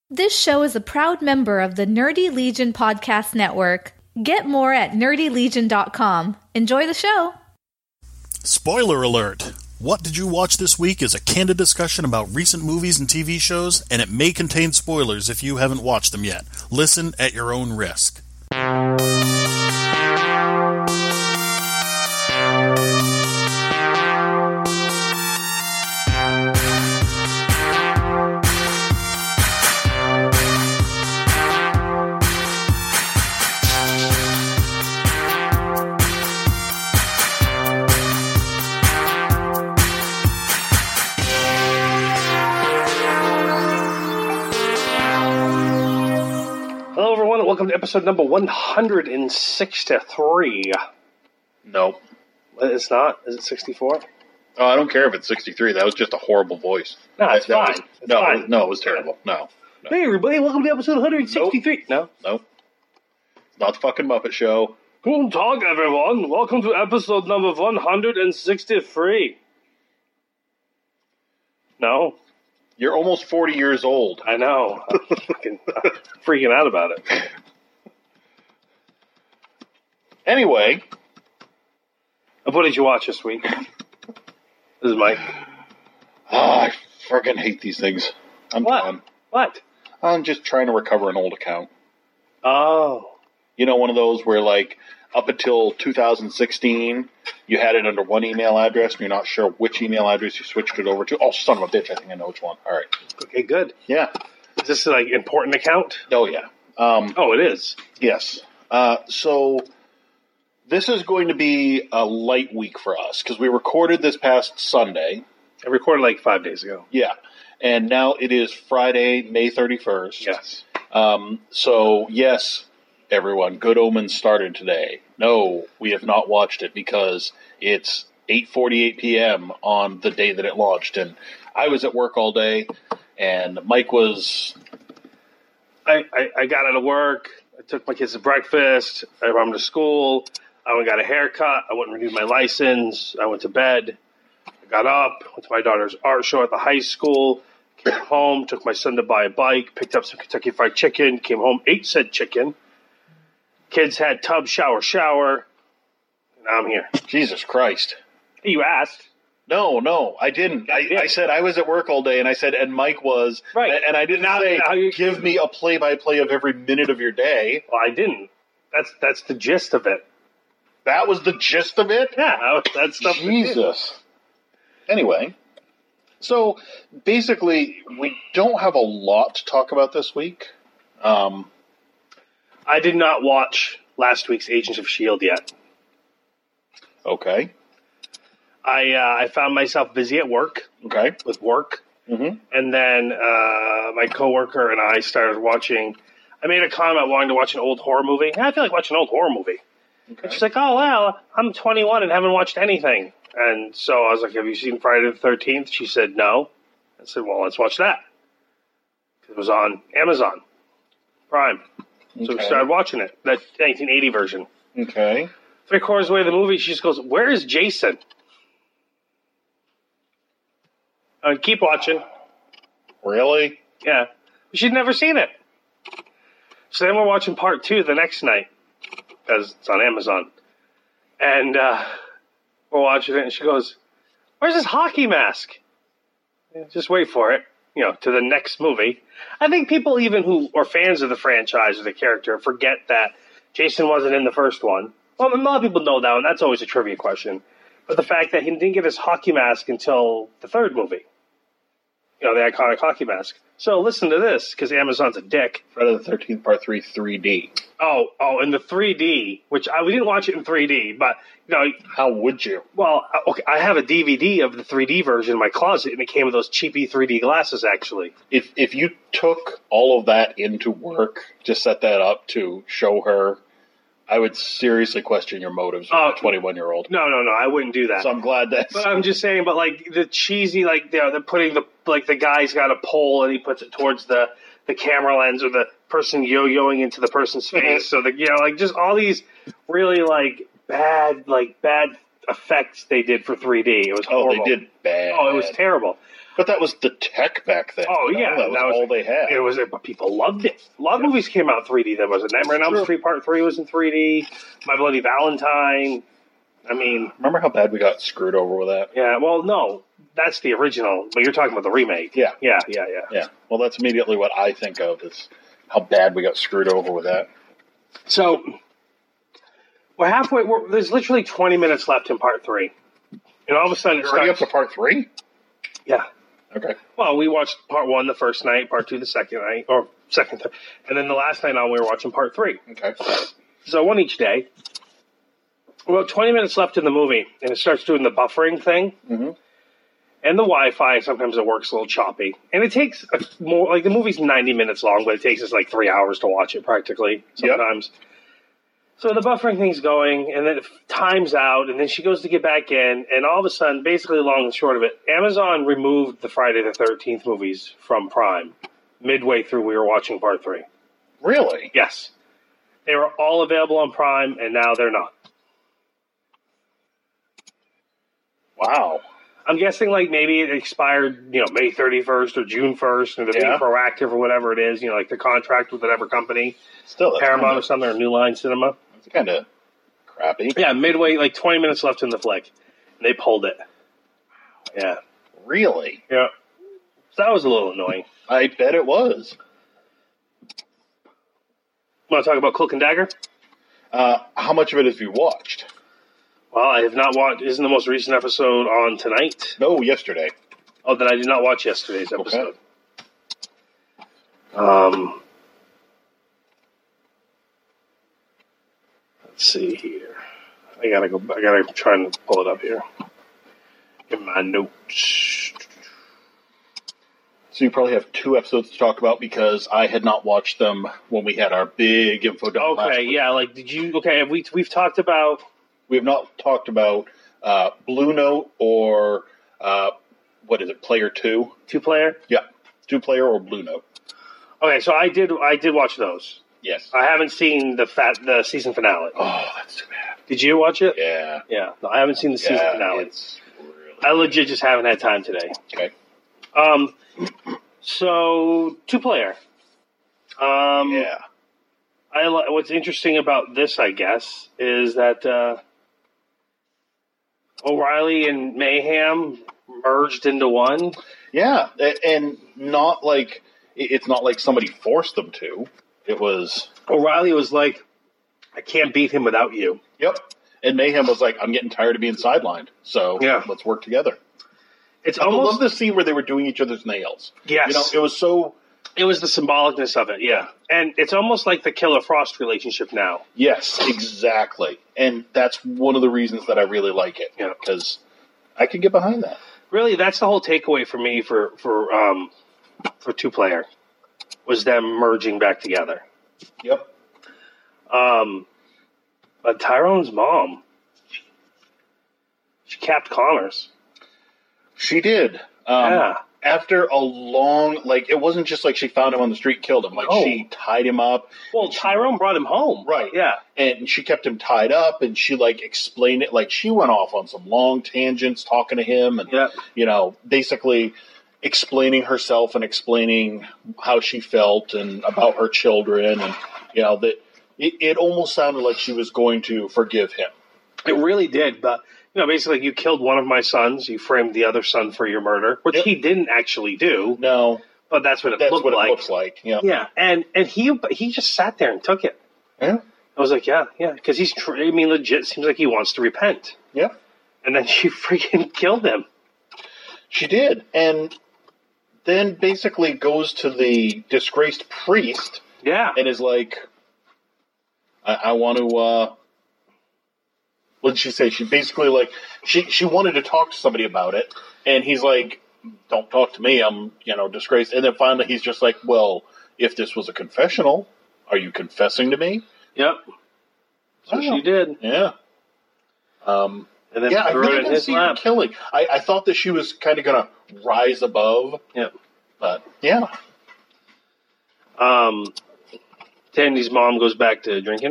This show is a proud member of the Nerdy Legion Podcast Network. Get more at nerdylegion.com. Enjoy the show. Spoiler alert! What Did You Watch This Week is a candid discussion about recent movies and TV shows, and it may contain spoilers if you haven't watched them yet. Listen at your own risk. Welcome to episode number 163. No. It's not? Is it 64? Oh, I don't care if it's 63. That was just a horrible voice. No, it's fine. No, it was terrible. No. Hey, everybody, welcome to episode 163. Nope. It's not the fucking Muppet Show. Guten Tag, everyone. Welcome to episode number 163. No? You're almost 40 years old. I know. I'm freaking out about it. Anyway. What did you watch this week? This is Mike. I freaking hate these things. I'm done. What? I'm just trying to recover an old account. Oh. You know, one of those where, like, up until 2016, you had it under one email address, and you're not sure which email address you switched it over to. Oh, son of a bitch, I think I know which one. All right. Okay, good. Yeah. Is this, like, important account? Oh, yeah. It is? Yes. So this is going to be a light week for us, because we recorded this past Sunday. I recorded, like, 5 days ago. Yeah. And now it is Friday, May 31st. Yes. So, yes, everyone, Good Omens started today. No, we have not watched it because it's 8:48 p.m. on the day that it launched. And I was at work all day, and Mike was... I got out of work. I took my kids to breakfast. I brought them to school. I went and got a haircut. I went and renewed my license. I went to bed. I got up, went to my daughter's art show at the high school, came home, took my son to buy a bike, picked up some Kentucky Fried Chicken, came home, ate said chicken. Kids had tub, shower. Now I'm here. Jesus Christ. You asked. No, I didn't. I said I was at work all day, and I said, and Mike was. Right. And I didn't give me a play-by-play of every minute of your day. Well, I didn't. That's the gist of it. That was the gist of it? Yeah, that's stuff. Jesus. Anyway, so basically, we don't have a lot to talk about this week. I did not watch last week's Agents of S.H.I.E.L.D. yet. Okay. I found myself busy at work. Okay. With work. Mm-hmm. And then my coworker and I started watching. I made a comment about wanting to watch an old horror movie. I feel like watching an old horror movie. Okay. She's like, oh, well, I'm 21 and haven't watched anything. And so I was like, have you seen Friday the 13th? She said, no. I said, well, let's watch that. It was on Amazon Prime. So we started watching it, that 1980 version. Okay. 3/4 of the way of the movie, she just goes, where is Jason? I would keep watching. Really? Yeah. She'd never seen it. So then we're watching part 2 the next night, because it's on Amazon. And we're watching it, and she goes, where's this hockey mask? Just wait for it. To the next movie. I think people even who are fans of the franchise or the character forget that Jason wasn't in the first one. Well, a lot of people know that, and that's always a trivia question. But the fact that he didn't get his hockey mask until the third movie. The iconic hockey mask. So listen to this, because Amazon's a dick. Friday the 13th, Part 3, 3D. Oh, in the 3D, which we didn't watch it in 3D, but, How would you? Well, okay, I have a DVD of the 3D version in my closet, and it came with those cheapy 3D glasses, actually. If you took all of that into work to set that up to show her, I would seriously question your motives with a 21-year-old. No, I wouldn't do that. So I'm glad that. But I'm just saying, but the cheesy, they're putting the guy's got a pole and he puts it towards the camera lens, or the person yo-yoing into the person's face. So just all these really bad effects they did for 3D. It was horrible. Oh, they did bad. Oh, it was terrible. But that was the tech back then. Oh, yeah. That was all they had. It was, but people loved it. A lot of movies came out 3D. That was it. Nightmare on Elm Street Part 3 was in 3D. My Bloody Valentine. I mean... Remember how bad we got screwed over with that? Yeah, well, no. That's the original, but you're talking about the remake. Yeah. Yeah. Well, that's immediately what I think of is how bad we got screwed over with that. So, we're halfway. There's literally 20 minutes left in Part 3. And all of a sudden You're already up to Part 3? Yeah. Okay. Well, we watched Part 1 the first night, Part 2 the second night, or second, and then the last night on we were watching Part 3. Okay. So one each day. About 20 minutes left in the movie, and it starts doing the buffering thing. Mm-hmm. And the Wi-Fi, sometimes it works a little choppy. And it takes more, like the movie's 90 minutes long, but it takes us like 3 hours to watch it practically sometimes. Yep. So the buffering thing's going, and then it times out, and then she goes to get back in, and all of a sudden, basically long and short of it, Amazon removed the Friday the 13th movies from Prime. Midway through, we were watching Part 3. Really? Yes. They were all available on Prime, and now they're not. Wow. I'm guessing like maybe it expired, May 31st or June 1st, and they're being proactive or whatever it is, like the contract with whatever company. Still, Paramount or something, or New Line Cinema. It's kind of crappy. Yeah, midway, like 20 minutes left in the flick. And they pulled it. Yeah. Really? Yeah. So that was a little annoying. I bet it was. Want to talk about Cloak and Dagger? How much of it have you watched? Well, I have not watched. Isn't the most recent episode on tonight? No, yesterday. Oh, then I did not watch yesterday's episode. Okay. Let's see here. I gotta try and pull it up here. In my notes. So you probably have 2 episodes to talk about because I had not watched them when we had our big info dump last week. Yeah, like did you? Okay, we've talked about. We have not talked about Blue Note or what is it, Player 2? 2-player? Yeah, 2-player or Blue Note. Okay, so I did watch those. Yes. I haven't seen the season finale. Oh, that's too bad. Did you watch it? Yeah. Yeah. No, I haven't seen the season finale. It's really I legit just haven't had time today. Okay. So 2-player. Yeah. What's interesting about this, I guess, is that O'Reilly and Mayhem merged into one. Yeah, and not like it's not like somebody forced them to. It was O'Reilly was like, "I can't beat him without you." Yep, and Mayhem was like, "I'm getting tired of being sidelined, so let's work together." It's I almost love the scene where they were doing each other's nails. Yes, it was so. It was the symbolicness of it, yeah. And it's almost like the Killer Frost relationship now. Yes, exactly. And that's one of the reasons that I really like it. Yeah. Because I can get behind that. Really, that's the whole takeaway for me for 2-player was them merging back together. Yep. But Tyrone's mom, she capped Connors. She did. After a long, it wasn't just like she found him on the street and killed him. She tied him up. Well, Tyrone brought him home. Right. Yeah. And she kept him tied up, and she, explained it. She went off on some long tangents talking to him and, basically explaining herself and explaining how she felt and about her children. And, that it almost sounded like she was going to forgive him. It really did, but... basically, you killed one of my sons. You framed the other son for your murder, which he didn't actually do. No, but that's what it looked like. It looks like. Yeah, yeah, and he just sat there and took it. Yeah, I was like, yeah, because he's. Legit seems like he wants to repent. Yeah, and then she freaking killed him. She did, and then basically goes to the disgraced priest. Yeah, and is like, I want to. What did she say? She basically she wanted to talk to somebody about it, and he's like, "Don't talk to me. I'm disgraced." And then finally, he's just like, "Well, if this was a confessional, are you confessing to me?" Yep. So she did. Yeah. And then I really didn't see her killing. I thought that she was kind of going to rise above. Yep. But yeah. Tandy's mom goes back to drinking.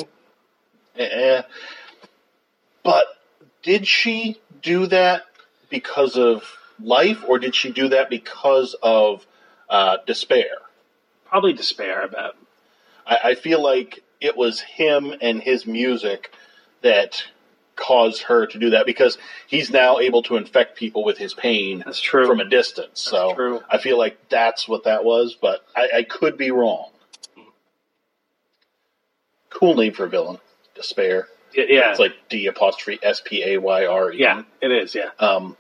But did she do that because of life, or did she do that because of despair? Probably despair, I bet. I feel like it was him and his music that caused her to do that, because he's now able to infect people with his pain. That's true. From a distance. So true. I feel like that's what that was, but I could be wrong. Cool name for a villain. Despair. Yeah. It's like D''Spayre. Yeah, it is, yeah.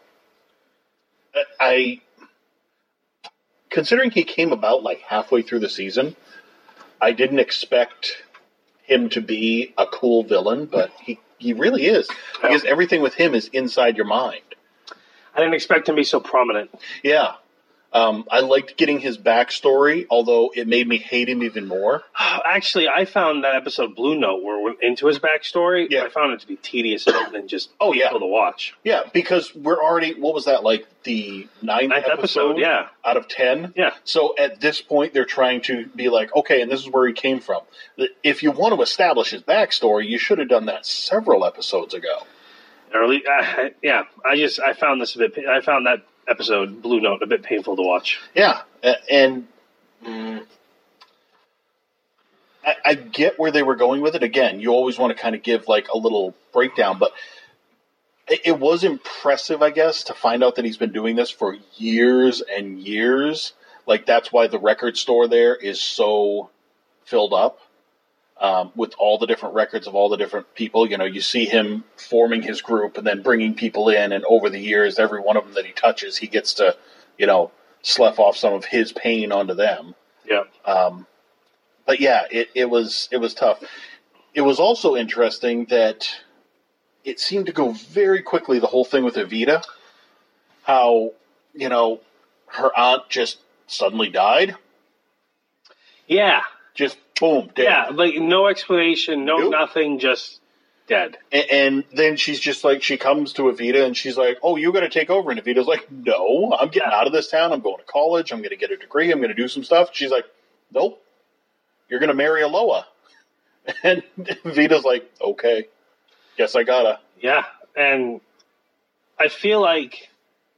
Considering he came about like halfway through the season, I didn't expect him to be a cool villain, but he really is. Because everything with him is inside your mind. I didn't expect him to be so prominent. Yeah. I liked getting his backstory, although it made me hate him even more. Actually, I found that episode Blue Note, where we're into his backstory, I found it to be tedious and just painful to watch. Yeah, because we're already, what was that, like the ninth episode out of 10? Yeah. So at this point, they're trying to be like, okay, and this is where he came from. If you want to establish his backstory, you should have done that several episodes ago. I found that episode, Blue Note, a bit painful to watch. Yeah, and I get where they were going with it. Again, you always want to kind of give like a little breakdown, but it was impressive, I guess, to find out that he's been doing this for years and years. Like, that's why the record store there is so filled up. With all the different records of all the different people. You know, you see him forming his group and then bringing people in, and over the years, every one of them that he touches, he gets to, you know, slough off some of his pain onto them. Yeah. But yeah, it was tough. It was also interesting that it seemed to go very quickly, the whole thing with Evita. How, you know, her aunt just suddenly died. Yeah. Just boom, dead. Yeah, like no explanation, nothing, just dead. And then she's just like, she comes to Evita and she's like, oh, you got to take over. And Evita's like, no, I'm getting out of this town. I'm going to college. I'm going to get a degree. I'm going to do some stuff. She's like, nope, you're going to marry Aloha. And Evita's like, okay, guess I gotta. Yeah, and I feel like,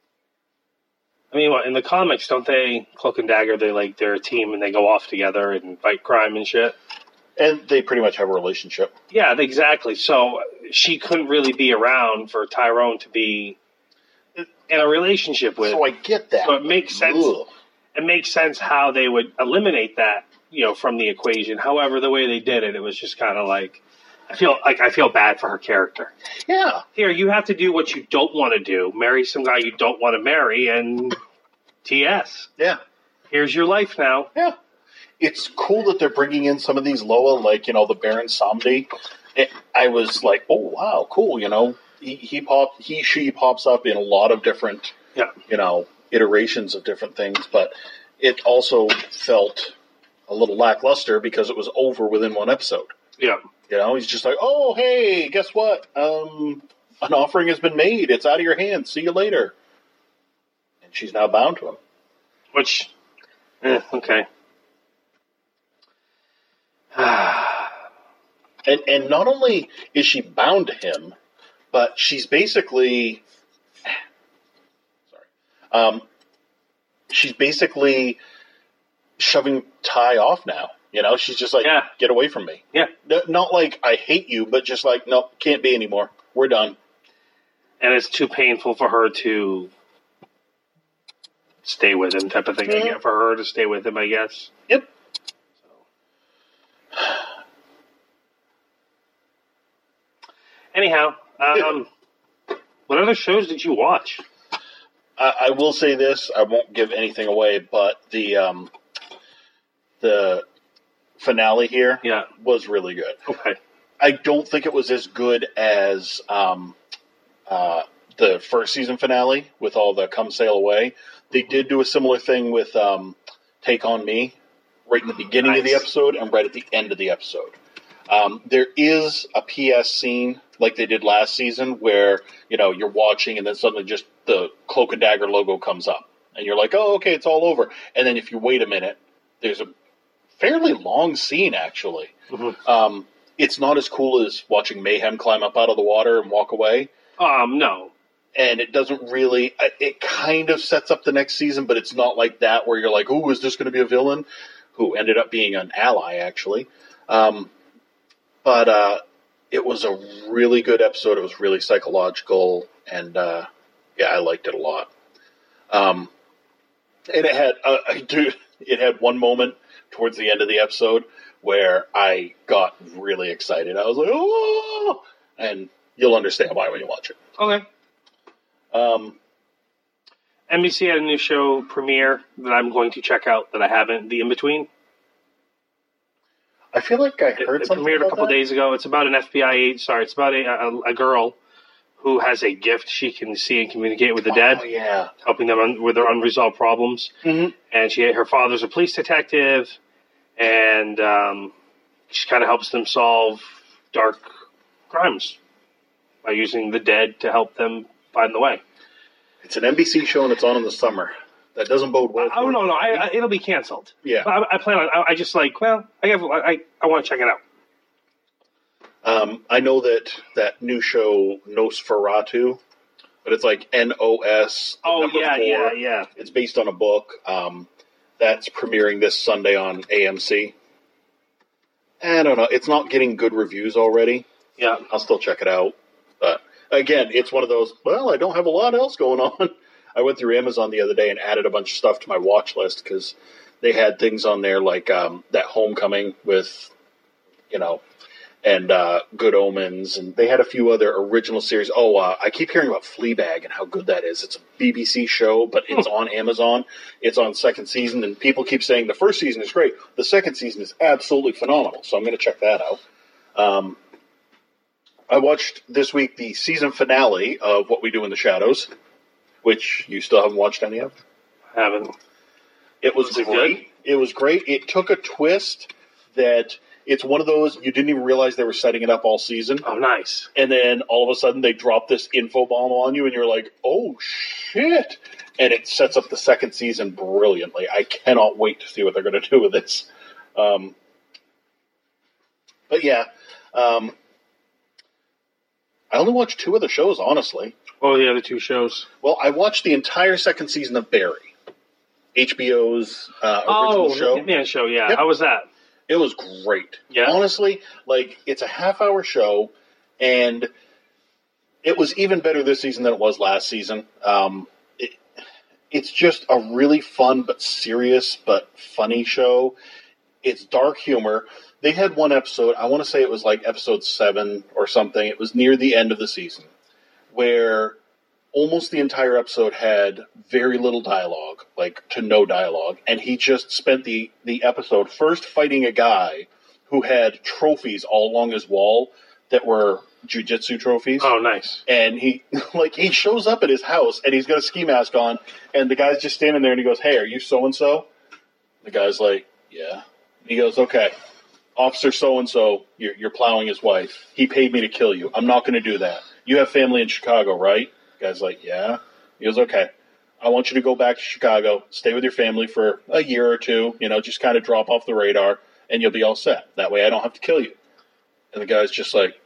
I mean, what, in the comics, don't they, Cloak and Dagger, they're a team and they go off together and fight crime and shit? And they pretty much have a relationship. Yeah, exactly. So she couldn't really be around for Tyrone to be in a relationship with. So I get that. So it makes sense. Ugh. It makes sense how they would eliminate that, you know, from the equation. However, the way they did it, it was just kind of like, I feel bad for her character. Yeah. Here, you have to do what you don't want to do. Marry some guy you don't want to marry, and TS. Yeah. Here's your life now. Yeah. It's cool that they're bringing in some of these Loa, like, you know, the Baron Samedi. I was like, oh, wow, cool, you know. She pops up in a lot of different, you know, iterations of different things, but it also felt a little lackluster because it was over within one episode. Yeah. You know, he's just like, oh, hey, guess what? An offering has been made. It's out of your hands. See you later. And she's now bound to him. Which, okay. And not only is she bound to him, but she's basically, she's basically shoving Ty off now. You know, she's just like, get away from me. Yeah. Not like, I hate you, but just like, no, can't be anymore. We're done. And it's too painful for her to stay with him type of thing. Mm-hmm. For her to stay with him, I guess. Yep. So. Anyhow, what other shows did you watch? I will say this. I won't give anything away, but the finale here was really good. Okay. I don't think it was as good as the first season finale with all the Come Sail Away. They did do a similar thing with Take On Me right in the beginning of the episode and right at the end of the episode. There is a PS scene like they did last season where, you know, you're watching and then suddenly just the Cloak and Dagger logo comes up. And you're like, oh, okay, it's all over. And then if you wait a minute, there's a fairly long scene, actually. Mm-hmm. It's not as cool as watching Mayhem climb up out of the water and walk away. No. And it doesn't really, it kind of sets up the next season, but it's not like that where you're like, oh, is this going to be a villain? Who ended up being an ally, actually. But it was a really good episode. It was really psychological, and yeah, I liked it a lot. And it had, it had one moment towards the end of the episode where I got really excited. I was like, oh! And you'll understand why when you watch it. Okay. NBC had a new show premiere that I'm going to check out that I haven't, The In-Between. I feel like I heard something premiered about a couple that. days ago. It's about an FBI, it's about a girl who has a gift. She can see and communicate with the dead. Oh, yeah. Helping them with their unresolved problems. Mm-hmm. And her father's a police detective, and she kind of helps them solve dark crimes by using the dead to help them find the way. It's an NBC show and it's on in the summer. That doesn't bode well. Oh, no, it'll be canceled. Yeah. I plan on, I just like, well, I want to check it out. I know that new show Nosferatu, but it's like NOS. Oh, number yeah, 4. yeah. It's based on a book that's premiering this Sunday on AMC. I don't know. It's not getting good reviews already. Yeah. I'll still check it out. But again, it's one of those, well, I don't have a lot else going on. I went through Amazon the other day and added a bunch of stuff to my watch list because they had things on there like that Homecoming with, and Good Omens, and they had a few other original series. I keep hearing about Fleabag and how good that is. It's a BBC show, but it's on Amazon. It's on second season, and people keep saying the first season is great. The second season is absolutely phenomenal, so I'm going to check that out. I watched this week the season finale of What We Do in the Shadows, which you still haven't watched any of. I haven't. It was it great. good? It was great. It took a twist that it's one of those you didn't even realize they were setting it up all season. Oh, nice. And then all of a sudden they drop this info bomb on you and you're like, oh shit. And it sets up the second season brilliantly. I cannot wait to see what they're going to do with this. But yeah, I only watched 2 of the shows, honestly. What were the other 2 shows? Well, I watched the entire second season of Barry, HBO's original show. Hitman show, yeah. Yep. How was that? It was great. Yeah? Honestly, it's a half-hour show, and it was even better this season than it was last season. It's just a really fun but serious but funny show. It's dark humor. They had one episode, I want to say it was like episode 7 or something. It was near the end of the season, where almost the entire episode had very little dialogue, to no dialogue. And he just spent the episode first fighting a guy who had trophies all along his wall that were jiu-jitsu trophies. Oh, nice. And he shows up at his house and he's got a ski mask on and the guy's just standing there and he goes, hey, are you so-and-so? The guy's like, yeah. And he goes, okay, Officer so-and-so, you're plowing his wife. He paid me to kill you. I'm not going to do that. You have family in Chicago, right? The guy's like, yeah. He goes, okay. I want you to go back to Chicago, stay with your family for a year or 2, just kind of drop off the radar, and you'll be all set. That way I don't have to kill you. And the guy's just like,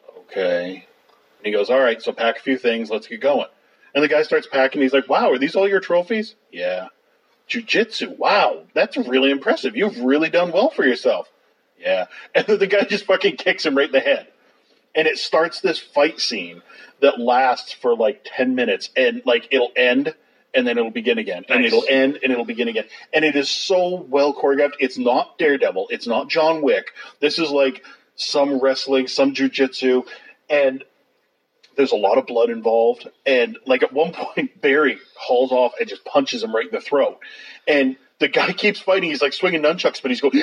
okay. And he goes, all right, so pack a few things, let's get going. And the guy starts packing, he's like, wow, are these all your trophies? Yeah. Jiu-jitsu, wow, that's really impressive. You've really done well for yourself. Yeah. And then the guy just fucking kicks him right in the head. And it starts this fight scene that lasts for 10 minutes. And it'll end and then it'll begin again. And Nice. It'll end and it'll begin again. And it is so well choreographed. It's not Daredevil. It's not John Wick. This is some wrestling, some jiu-jitsu. And there's a lot of blood involved. And at one point, Barry hauls off and just punches him right in the throat. And the guy keeps fighting. He's swinging nunchucks, but he's going,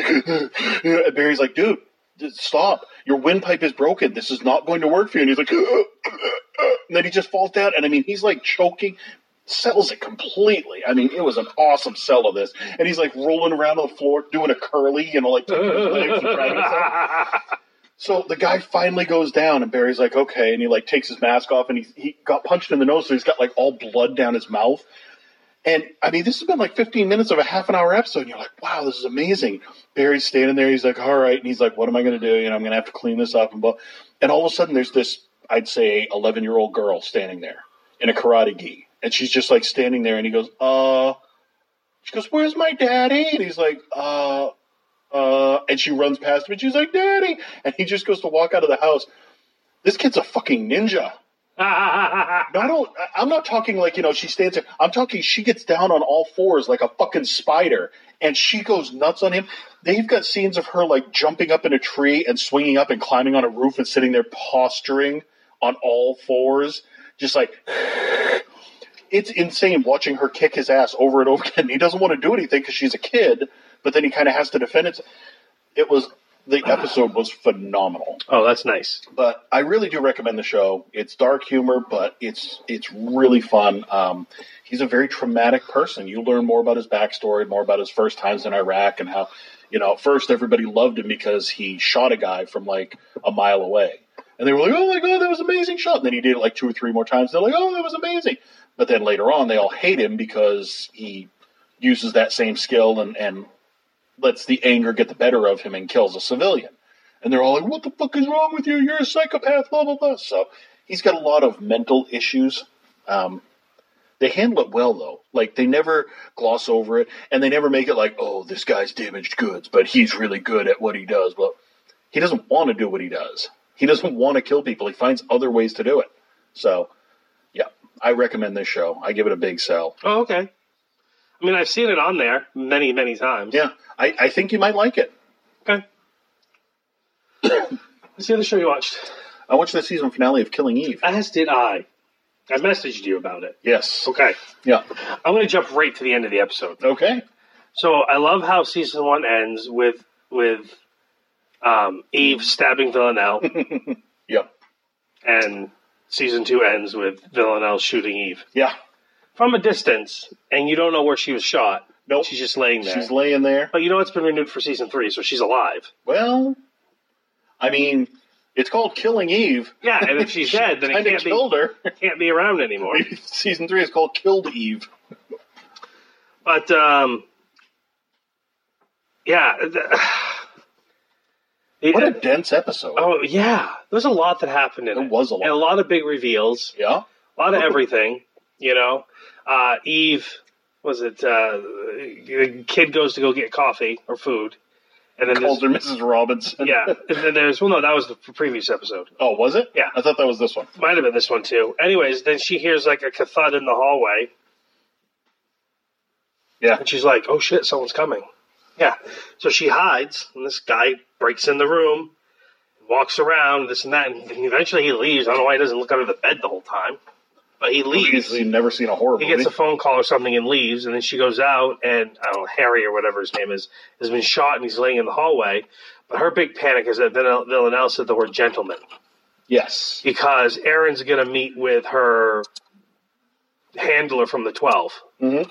and Barry's like, dude, stop. Your windpipe is broken. This is not going to work for you. And he's like, and then he just falls down. And he's choking, sells it completely. It was an awesome sell of this. And he's rolling around on the floor, doing a curly, taking his legs and dragging himself. So the guy finally goes down and Barry's like, okay. And he takes his mask off and he got punched in the nose. So he's got all blood down his mouth. And, this has been 15 minutes of a half-an-hour episode, and you're like, wow, this is amazing. Barry's standing there, he's like, all right, and he's like, what am I going to do? I'm going to have to clean this up. And all of a sudden, there's this, I'd say, 11-year-old girl standing there in a karate gi. And she's just like standing there, and he goes, she goes, "Where's my daddy?" And he's like, and she runs past him, and she's like, "Daddy!" And he just goes to walk out of the house. This kid's a fucking ninja. I'm not talking like, she stands there. I'm talking she gets down on all fours like a fucking spider, and she goes nuts on him. They've got scenes of her like jumping up in a tree and swinging up and climbing on a roof and sitting there posturing on all fours, just like... It's insane watching her kick his ass over and over again. He doesn't want to do anything because she's a kid, but then he kind of has to defend it. The episode was phenomenal. Oh, that's nice. But I really do recommend the show. It's dark humor, but it's really fun. He's a very traumatic person. You learn more about his backstory, more about his first times in Iraq, and how, at first everybody loved him because he shot a guy from like a mile away. And they were like, "Oh my God, that was an amazing shot." And then he did it like 2 or 3 more times. They're like, "Oh, that was amazing." But then later on, they all hate him because he uses that same skill and lets the anger get the better of him and kills a civilian. And they're all like, "What the fuck is wrong with you? You're a psychopath, blah, blah, blah." So he's got a lot of mental issues. They handle it well, though. Like, they never gloss over it, and they never make it like, "Oh, this guy's damaged goods, but he's really good at what he does." Well, he doesn't want to do what he does. He doesn't want to kill people. He finds other ways to do it. So, yeah, I recommend this show. I give it a big sell. Oh, okay. I mean, I've seen it on there many, many times. Yeah, I think you might like it. Okay. What's the other show you watched? I watched the season finale of Killing Eve. As did I. I messaged you about it. Yes. Okay. Yeah. I'm going to jump right to the end of the episode. Okay. So I love how season 1 ends with Eve stabbing Villanelle. Yep. And season 2 ends with Villanelle shooting Eve. Yeah. From a distance, and you don't know where she was shot. Nope. She's just laying there. She's laying there. But it's been renewed for season 3, so she's alive. Well, I mean, it's called Killing Eve. Yeah, and if she's dead, then it can't be around anymore. Maybe season 3 is called Killed Eve. But, yeah. What a dense episode. Oh, yeah. There's a lot that happened in it. There was a lot. And a lot of big reveals. Yeah. A lot of everything, Eve, the kid goes to go get coffee or food. And then calls her Mrs. Robinson. Yeah. And then that was the previous episode. Oh, was it? Yeah. I thought that was this one. Might have been this one, too. Anyways, then she hears like a thud in the hallway. Yeah. And she's like, "Oh shit, someone's coming." Yeah. So she hides, and this guy breaks in the room, walks around, this and that, and eventually he leaves. I don't know why he doesn't look under the bed the whole time. But he leaves. He's never seen a horror movie. He gets a phone call or something and leaves, and then she goes out, and I don't know, Harry or whatever his name is, has been shot, and he's laying in the hallway. But her big panic is that Villanelle said the word gentleman. Yes. Because Erin's going to meet with her handler from the 12. Mm-hmm.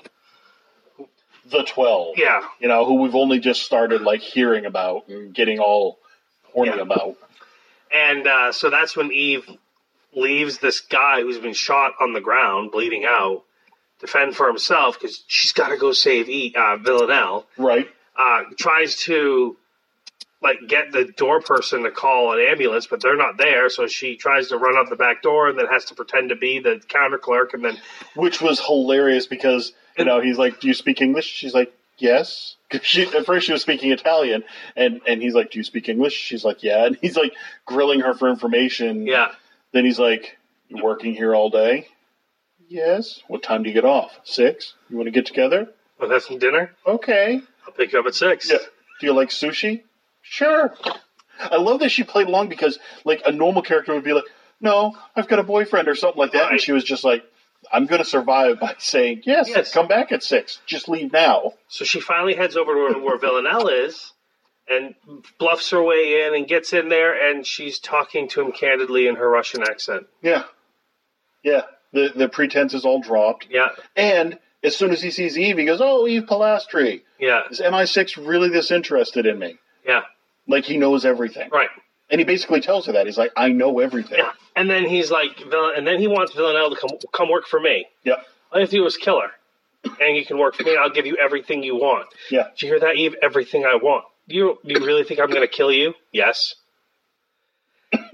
The 12. Yeah. Who we've only just started, hearing about and getting all horny about. And so that's when Eve leaves this guy who's been shot on the ground, bleeding out, to fend for himself, because she's got to go save Villanelle. Right. Tries to, get the door person to call an ambulance, but they're not there, so she tries to run out the back door and then has to pretend to be the counter clerk, and then... Which was hilarious, because, he's like, "Do you speak English?" She's like, "Yes." At first she was speaking Italian, and he's like, "Do you speak English?" She's like, "Yeah." And he's, grilling her for information. Yeah. Then he's like, "You working here all day?" "Yes." "What time do you get off?" 6. "You want to get together?" "Want to have some dinner?" "Okay." "I'll pick you up at 6. "Yeah." "Do you like sushi?" "Sure." I love that she played along, because, a normal character would be like, "No, I've got a boyfriend," or something like that. Right. And she was just like, "I'm going to survive by saying, yes, come back at 6. Just leave now." So she finally heads over to where Villanelle is, and bluffs her way in and gets in there, and she's talking to him candidly in her Russian accent. Yeah. Yeah. The pretense is all dropped. Yeah. And as soon as he sees Eve, he goes, "Oh, Eve Pilastri. Yeah. Is MI6 really this interested in me?" Yeah. He knows everything. Right. And he basically tells her that. He's like, "I know everything." Yeah. And then he's like, and then he wants Villanelle to come work for me. Yep. All you have to do is kill her. And you can work for me, and I'll give you everything you want. Yeah. Did you hear that, Eve? Everything I want. Do you really think I'm going to kill you? Yes.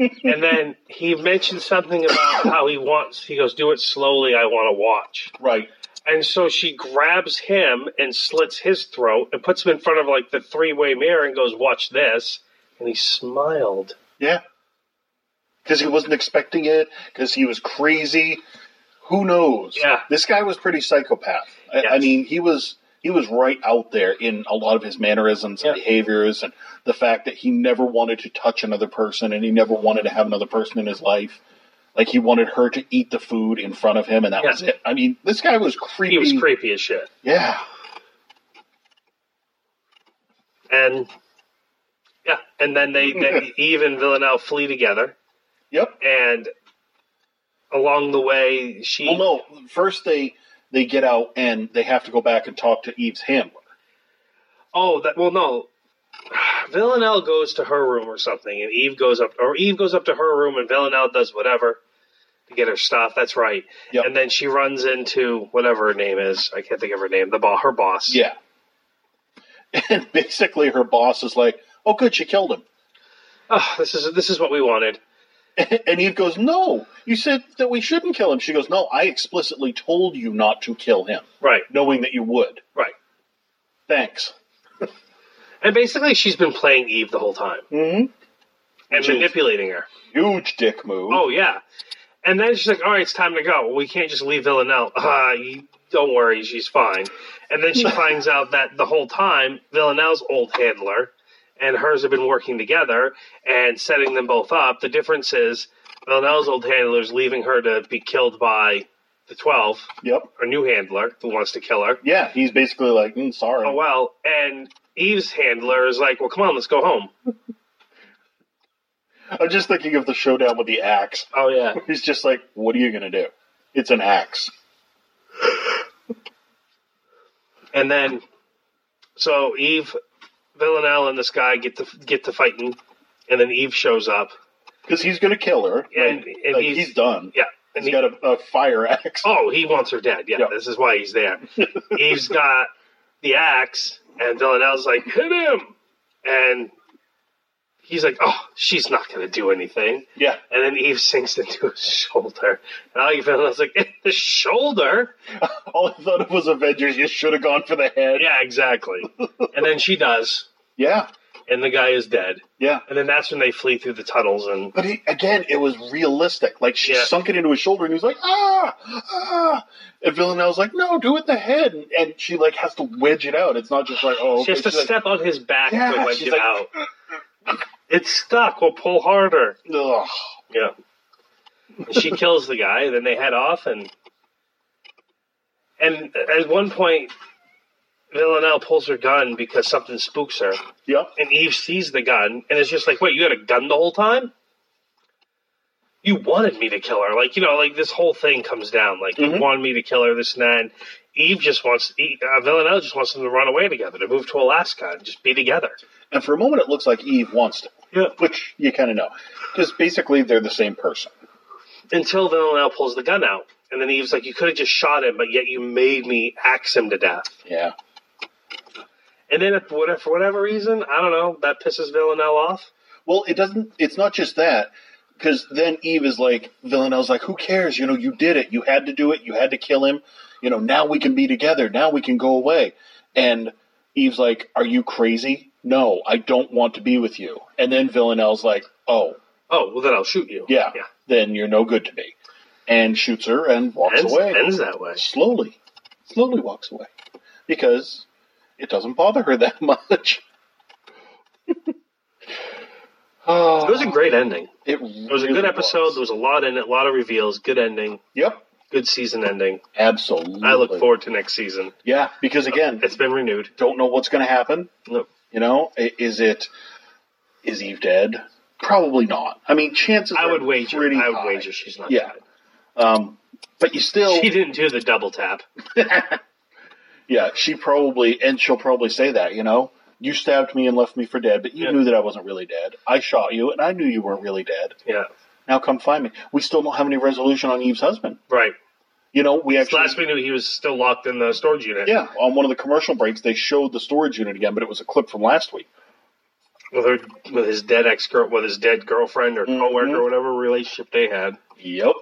And then he mentioned something about how he goes, do it slowly, I want to watch. Right. And so she grabs him and slits his throat and puts him in front of like the 3-way mirror and goes, watch this. And he smiled. Yeah. Because he wasn't expecting it, because he was crazy. Who knows? Yeah. This guy was pretty psychopath. Yes. I mean, he was right out there in a lot of his mannerisms and behaviors, and the fact that he never wanted to touch another person and he never wanted to have another person in his life. Like, he wanted her to eat the food in front of him, and that was it. I mean, this guy was creepy. He was creepy as shit. Yeah. And then they Eve and Villanelle flee together. Yep. And along the way, Well, no. First they get out and they have to go back and talk to Eve's handler. Oh, no. Villanelle goes to her room or something, and Eve goes up to her room, and Villanelle does whatever to get her stuff. That's right. Yep. And then she runs into whatever her name is. I can't think of her name. Her boss. Yeah. And basically her boss is like, oh, good, she killed him. Oh, this is what we wanted. And Eve goes, no, you said that we shouldn't kill him. She goes, no, I explicitly told you not to kill him. Right. Knowing that you would. Right. Thanks. And basically she's been playing Eve the whole time. Mm-hmm. And manipulating her. Huge dick move. Oh, yeah. And then she's like, all right, it's time to go. Well, we can't just leave Villanelle. Don't worry, she's fine. And then she finds out that the whole time, Villanelle's old handler and hers have been working together and setting them both up. The difference is Villanelle's old handler is leaving her to be killed by the 12. Yep. Her new handler who wants to kill her. Yeah, he's basically like, sorry. Oh, well. And Eve's handler is like, well, come on, let's go home. I'm just thinking of the showdown with the axe. Oh, yeah. He's just like, what are you going to do? It's an axe. And then, so Eve, Villanelle, and this guy get to fighting, and then Eve shows up. Because he's going to kill her. And he's done. Yeah. And he's got a fire axe. Oh, he wants her dead. Yeah, Yep. This is why he's there. Eve's got the axe, and Villanelle's like, hit him! And he's like, oh, she's not going to do anything. Yeah. And then Eve sinks into his shoulder. And Villanelle's like, the shoulder? All I thought of was Avengers. You should have gone for the head. Yeah, exactly. And then she does. Yeah. And the guy is dead. Yeah. And then that's when they flee through the tunnels. But again, it was realistic. Like, she sunk it into his shoulder, and he was like, ah! And Villanelle's like, no, do it in the head. And she, like, has to wedge it out. It's not just like, oh, okay. She has to step on his back to wedge it like, out. It's stuck. We'll pull harder. Ugh. Yeah. And she kills the guy, and then they head off, and at one point, Villanelle pulls her gun because something spooks her. Yep. And Eve sees the gun, and it's just like, wait, you had a gun the whole time? You wanted me to kill her. Like, this whole thing comes down. Like, you wanted me to kill her, this and that. And Villanelle just wants them to run away together, to move to Alaska and just be together. And for a moment, it looks like Eve wants to. Yeah. Which you kind of know. Because basically, they're the same person. Until Villanelle pulls the gun out. And then Eve's like, you could have just shot him, but yet you made me axe him to death. Yeah. And then for whatever reason, I don't know, that pisses Villanelle off. Well, it's not just that. Because then Eve is like, Villanelle's like, who cares? You did it. You had to do it. You had to kill him. Now we can be together. Now we can go away. And Eve's like, are you crazy? No, I don't want to be with you. And then Villanelle's like, oh. Oh, well, then I'll shoot you. Yeah. Then you're no good to me. And shoots her and walks away. Ends that way. Slowly walks away. Because it doesn't bother her that much. It was a great ending. It was a good episode. There was a lot in it, a lot of reveals. Good ending. Yep. Good season ending. Absolutely. I look forward to next season. Yeah, because again, it's been renewed. Don't know what's going to happen. Nope. Is Eve dead? Probably not. I mean, chances I would are wager. pretty I would high. wager she's not dead. But you still... She didn't do the double tap. Yeah, she'll probably say that, You stabbed me and left me for dead, but you knew that I wasn't really dead. I shot you, and I knew you weren't really dead. Yeah. Now come find me. We still don't have any resolution on Eve's husband. Right. Last we knew he was still locked in the storage unit. Yeah, on one of the commercial breaks, they showed the storage unit again, but it was a clip from last week. with his dead with his dead girlfriend or coworker or whatever relationship they had. Yep.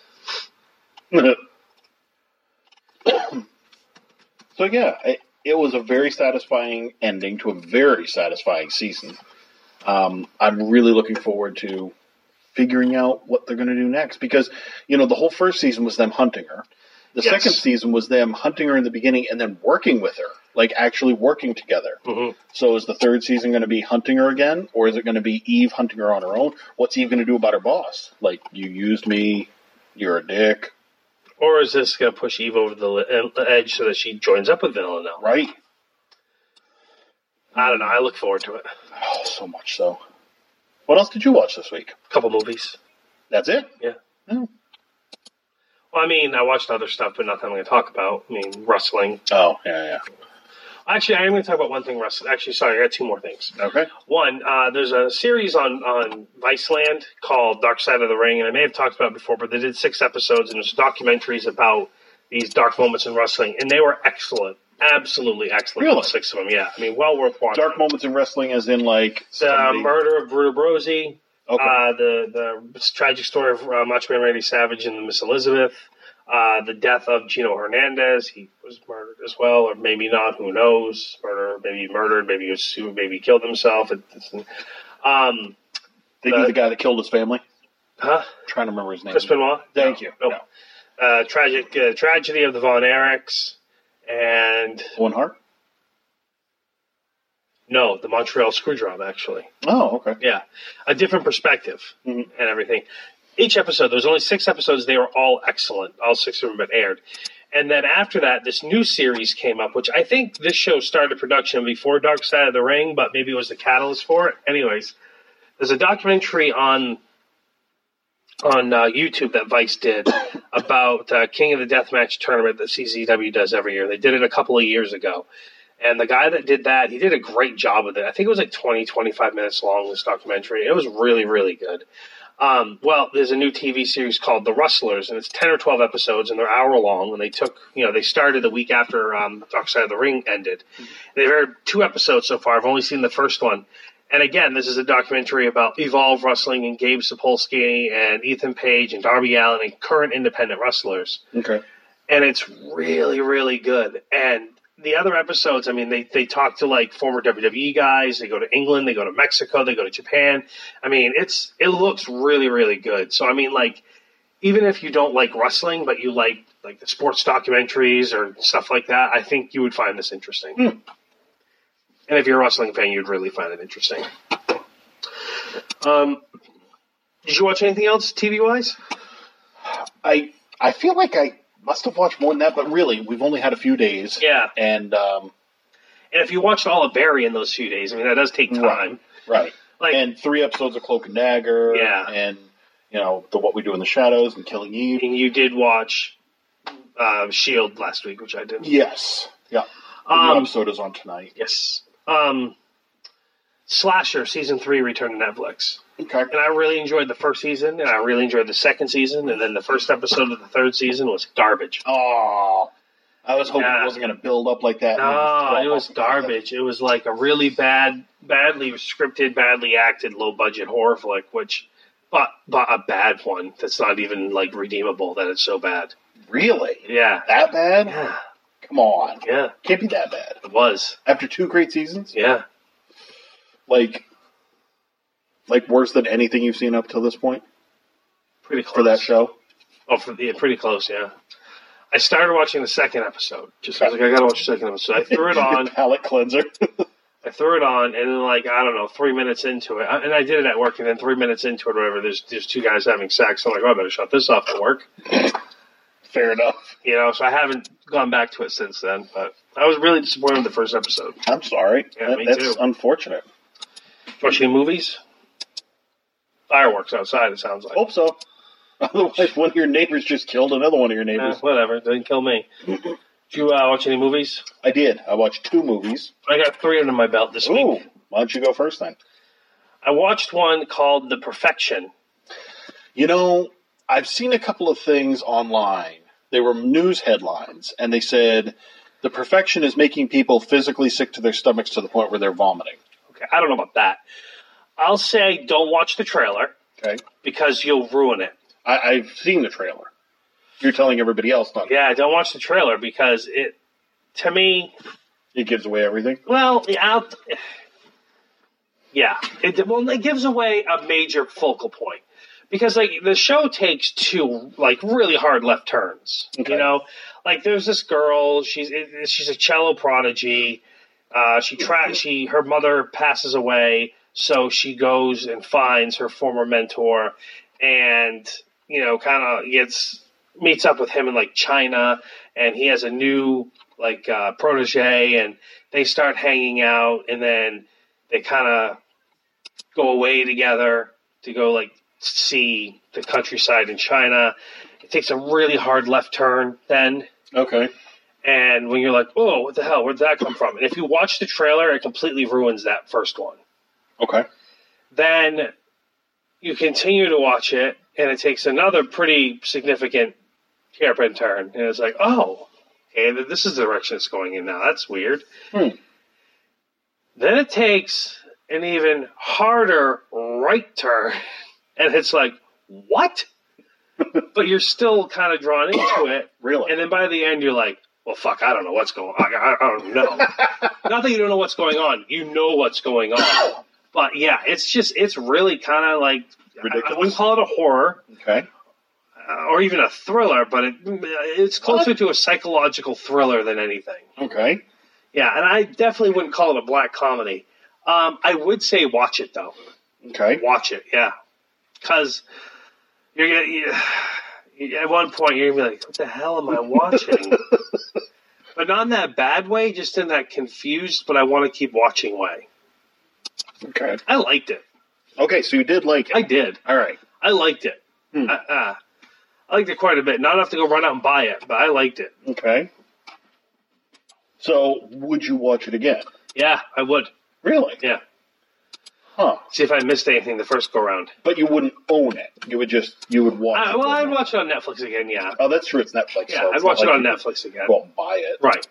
So yeah, it was a very satisfying ending to a very satisfying season. I'm really looking forward to figuring out what they're going to do next because, the whole first season was them hunting her. The second season was them hunting her in the beginning and then working with her, like actually working together. Mm-hmm. So is the third season going to be hunting her again, or is it going to be Eve hunting her on her own? What's Eve going to do about her boss? Like, you used me, you're a dick. Or is this going to push Eve over the edge so that she joins up with Villanelle? Right. I don't know. I look forward to it. Oh, so much so. What else did you watch this week? A couple movies. That's it? Yeah. Oh. Well, I mean, I watched other stuff, but nothing I'm going to talk about. I mean, wrestling. Oh, yeah. Actually, I am going to talk about one thing wrestling. Actually, sorry, I got two more things. Okay. One, there's a series on Viceland called Dark Side of the Ring, and I may have talked about it before, but they did 6 episodes, and there's documentaries about these dark moments in wrestling, and they were excellent. Absolutely excellent. Really? All 6 of them, yeah. I mean, well worth watching. Dark moments in wrestling as in, like... The murder of Bruno Brozzi. Okay. The tragic story of Macho Man Randy Savage and Miss Elizabeth. The death of Gino Hernandez. He was murdered as well, or maybe not. Who knows? Maybe murdered. Maybe he was sued. Maybe he killed himself. They do the guy that killed his family? Huh? I'm trying to remember his name. Chris Benoit? Thank you. Nope. No. Tragedy of the Von Erichs. And... Owen Hart? No, the Montreal Screwjob, actually. Oh, okay. Yeah. A different perspective and everything. Each episode, there was only 6 episodes. They were all excellent. All 6 of them had aired. And then after that, this new series came up, which I think this show started production before Dark Side of the Ring, but maybe it was the catalyst for it. Anyways, there's a documentary on YouTube that Vice did about King of the Deathmatch tournament that CZW does every year. They did it a couple of years ago. And the guy that did that, he did a great job with it. I think it was like 20, 25 minutes long, this documentary. It was really, really good. Well, there's a new TV series called The Rustlers, and it's 10 or 12 episodes, and they're hour long. And they took, they started the week after Dark Side of the Ring ended. They've aired 2 episodes so far. I've only seen the first one. And again, this is a documentary about Evolve Wrestling and Gabe Sapolsky and Ethan Page and Darby Allin and current independent wrestlers. Okay. And it's really, really good. And the other episodes, I mean, they talk to like former WWE guys. They go to England, they go to Mexico, they go to Japan. I mean, it looks really, really good. So I mean, like, even if you don't like wrestling, but you like the sports documentaries or stuff like that, I think you would find this interesting. And if you're a wrestling fan, you'd really find it interesting. Did you watch anything else TV wise? I feel like I must have watched more than that, but really, we've only had a few days. Yeah. And if you watched all of Barry in those few days, I mean, that does take time. Right. Like, and 3 episodes of Cloak and Dagger. Yeah. And, the What We Do in the Shadows and Killing Eve. And you did watch S.H.I.E.L.D. last week, which I did. Yes. Yeah. The new episode is on tonight. Yes. Slasher Season 3 returned to Netflix. Okay. And I really enjoyed the first season, and I really enjoyed the second season, and then the first episode of the third season was garbage. Oh, I was hoping it wasn't going to build up like that. No, it was garbage. It was like a really badly scripted, badly acted, low-budget horror flick, but a bad one that's not even, like, redeemable, that it's so bad. Really? Yeah. That bad? Yeah. Come on. Yeah. Can't be that bad. It was. After 2 great seasons? Yeah. Like worse than anything you've seen up till this point? Pretty close. For that show? Oh, pretty close, yeah. I started watching the second episode. I was like, I gotta watch the second episode. I threw it on. Palate cleanser. I threw it on, and then 3 minutes into it, and I did it at work, and then 3 minutes into it, or whatever, there's 2 guys having sex. I'm like, I better shut this off at work. Fair enough. So I haven't gone back to it since then, but I was really disappointed with the first episode. I'm sorry. Yeah, me That's too. Unfortunate. Watching movies? Fireworks outside, it sounds like. Hope so. Otherwise, one of your neighbors just killed another one of your neighbors. Whatever, it didn't kill me. Did you watch any movies? I did. I watched 2 movies. I got 3 under my belt this week. Why don't you go first then? I watched one called The Perfection. I've seen a couple of things online. They were news headlines, and they said, The Perfection is making people physically sick to their stomachs to the point where they're vomiting. Okay, I don't know about that. I'll say don't watch the trailer. Okay. Because you'll ruin it. I've seen the trailer. You're telling everybody else not to. Yeah, don't watch the trailer because to me... It gives away everything? Well, it gives away a major focal point. Because, like, the show takes two, like, really hard left turns. Okay. You know? Like, there's this girl, she's a cello prodigy. Her mother passes away, so she goes and finds her former mentor and, you know, kind of meets up with him in, like, China, and he has a new, like, protege, and they start hanging out, and then they kind of go away together to go, like, see the countryside in China. It takes a really hard left turn then. Okay. And when you're like, oh, what the hell? Where did that come from? And if you watch the trailer, it completely ruins that first one. Okay. Then you continue to watch it, and it takes another pretty significant hairpin turn. And it's like, oh, okay, this is the direction it's going in now. That's weird. Then it takes an even harder right turn. And it's like, what? But you're still kind of drawn into it. Really? And then by the end, you're like, well, fuck, I don't know what's going on. I don't know. Not that you don't know what's going on. You know what's going on. But, yeah, it's really kind of like, ridiculous. I wouldn't call it a horror. Okay. Or even a thriller, but it's closer to a psychological thriller than anything. Okay. Yeah, and I definitely wouldn't call it a black comedy. I would say watch it, though. Okay. Watch it, yeah. Because at one point you're going to be like, what the hell am I watching? But not in that bad way, just in that confused, but I want to keep watching way. Okay. I liked it. Okay, so you did like it. I did. All right. I liked it. I liked it quite a bit. Not enough to go run out and buy it, but I liked it. Okay. So, would you watch it again? Yeah, I would. Really? Yeah. Huh. See if I missed anything the first go-round. But you wouldn't own it. You would watch it. Well, I'd watch it on Netflix again, yeah. Oh, that's true. It's Netflix. Yeah, so I'd watch it on Netflix again. Go out and buy it. Right.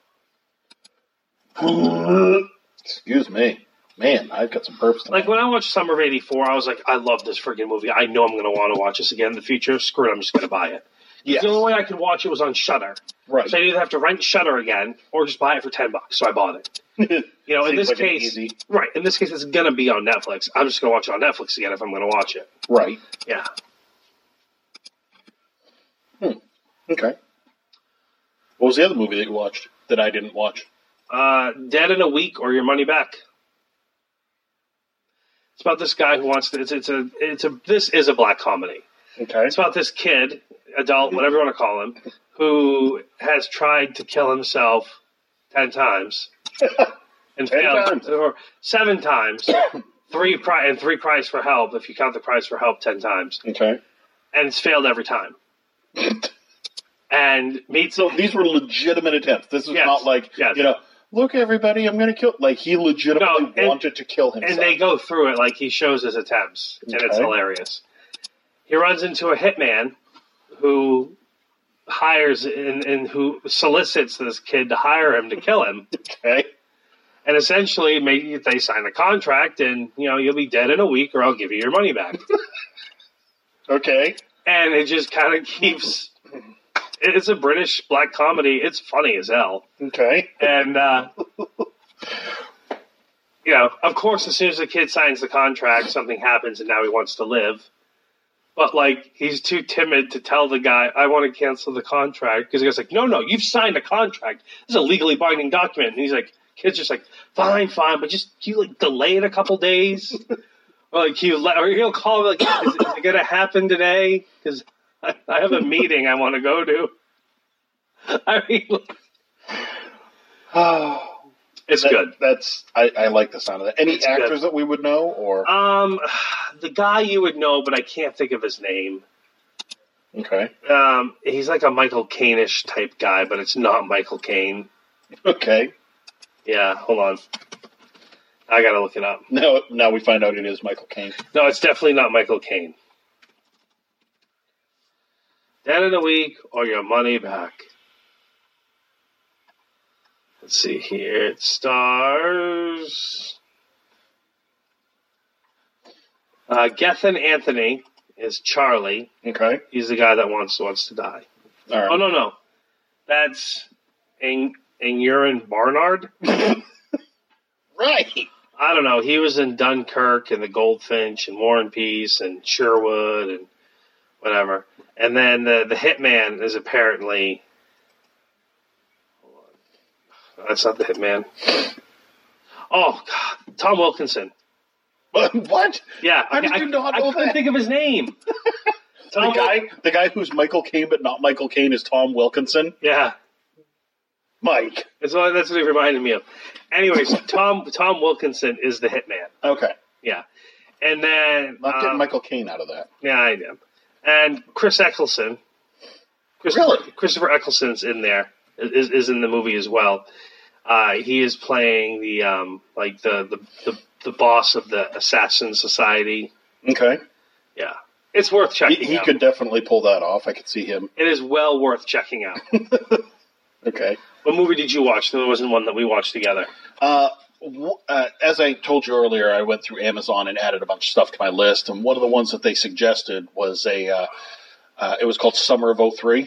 Excuse me. Man, I've got some burps tonight. Like, when I watched Summer of '84, I was like, I love this freaking movie. I know I'm going to want to watch this again in the future. Screw it, I'm just going to buy it. Yes. The only way I could watch it was on Shudder. Right. So I either have to rent Shudder again or just buy it for $10. So I bought it. You know, in this case, right? In this case, it's going to be on Netflix. I'm just going to watch it on Netflix again if I'm going to watch it. Right. Yeah. Okay. What was the other movie that you watched that I didn't watch? Dead in a Week or Your Money Back. It's about this guy who wants to. This is a black comedy. Okay. It's about this kid, adult, whatever you want to call him, who has tried to kill himself 10 times and 10 failed, times. or 7 times. Three cries for help if you count the cries for help 10 times. Okay. And it's failed every time. And meets. So these were legitimate attempts. This is not like look, everybody, I'm going to kill. Like, he legitimately wanted to kill himself. And they go through it like he shows his attempts, and it's hilarious. He runs into a hitman who hires and who solicits this kid to hire him to kill him. Okay. And essentially, maybe they sign a contract, and you'll be dead in a week, or I'll give you your money back. Okay. And it just kind of keeps. It's a British black comedy. It's funny as hell. Okay. And, of course, as soon as the kid signs the contract, something happens and now he wants to live. But, like, he's too timid to tell the guy, I want to cancel the contract. Because the guy's like, no, you've signed a contract. This is a legally binding document. And he's like, kid's just like, fine, but just, can you, delay it a couple days? Or, he'll call, like, is it going to happen today? Because I have a meeting I want to go to. I mean, it's good. I like the sound of that. Any actors good. that we would know, or the guy you would know, but I can't think of his name. Okay. He's like a Michael Caine-ish type guy, but it's not Michael Caine. Okay. Yeah, hold on. I gotta look it up. Now we find out it is Michael Caine. No, it's definitely not Michael Caine. Dead in a Week or Your Money Back. Let's see here. It stars Gethin Anthony is Charlie. Okay. He's the guy that wants to die. All right. Oh, no. That's Ingrid Barnard. Right. I don't know. He was in Dunkirk and The Goldfinch and War and Peace and Sherwood and whatever. And then the hitman is apparently... Hold on. That's not the hitman. Oh, God. Tom Wilkinson. What? Yeah. I did not know I couldn't that. think of his name. The guy who's Michael Caine but not Michael Caine is Tom Wilkinson. Yeah. Mike. That's what he reminded me of. Anyways, Tom Wilkinson is the hitman. Okay. Yeah. And then... Not getting Michael Caine out of that. Yeah, I am. And Chris Eccleston. Christopher Eccleston's in there. Is in the movie as well. He is playing the boss of the Assassin Society. Okay. Yeah. It's worth checking He out. could definitely pull that off. I could see him. It is well worth checking out. Okay. What movie did you watch? There wasn't one that we watched together. As I told you earlier, I went through Amazon and added a bunch of stuff to my list, and one of the ones that they suggested was it was called Summer of '03,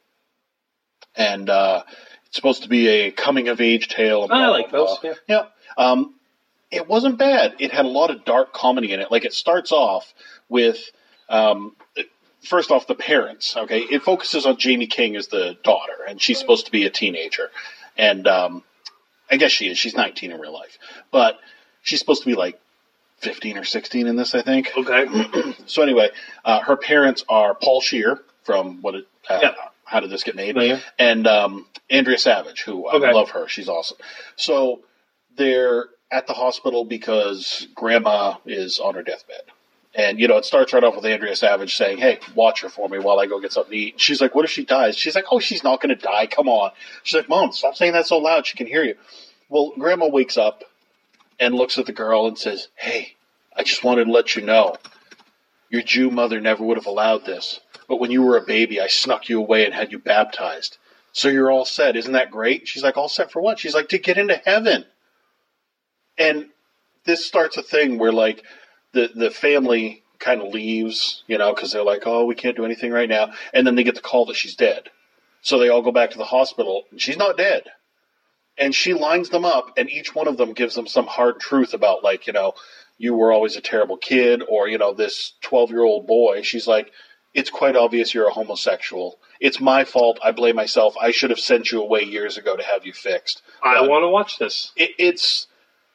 and it's supposed to be a coming-of-age tale. And I like those. Yeah. It wasn't bad. It had a lot of dark comedy in it. Like, it starts off with, first off, the parents. Okay, it focuses on Jamie King as the daughter, and she's supposed to be a teenager, and I guess she is. She's 19 in real life, but she's supposed to be like 15 or 16 in this, I think. Okay. So anyway, her parents are Paul Scheer from How Did This Get Made? Yeah. And Andrea Savage, who I love her. She's awesome. So they're at the hospital because Grandma is on her deathbed. And, it starts right off with Andrea Savage saying, hey, watch her for me while I go get something to eat. She's like, what if she dies? She's like, oh, she's not going to die. Come on. She's like, Mom, stop saying that so loud. She can hear you. Well, Grandma wakes up and looks at the girl and says, hey, I just wanted to let you know, your Jew mother never would have allowed this. But when you were a baby, I snuck you away and had you baptized. So you're all set. Isn't that great? She's like, all set for what? She's like, to get into heaven. And this starts a thing where, like, the family kind of leaves, because they're like, oh, we can't do anything right now. And then they get the call that she's dead. So they all go back to the hospital, and she's not dead. And she lines them up, and each one of them gives them some hard truth about, like, you were always a terrible kid, or, this 12-year-old boy. She's like, it's quite obvious you're a homosexual. It's my fault. I blame myself. I should have sent you away years ago to have you fixed. I want to watch this. It's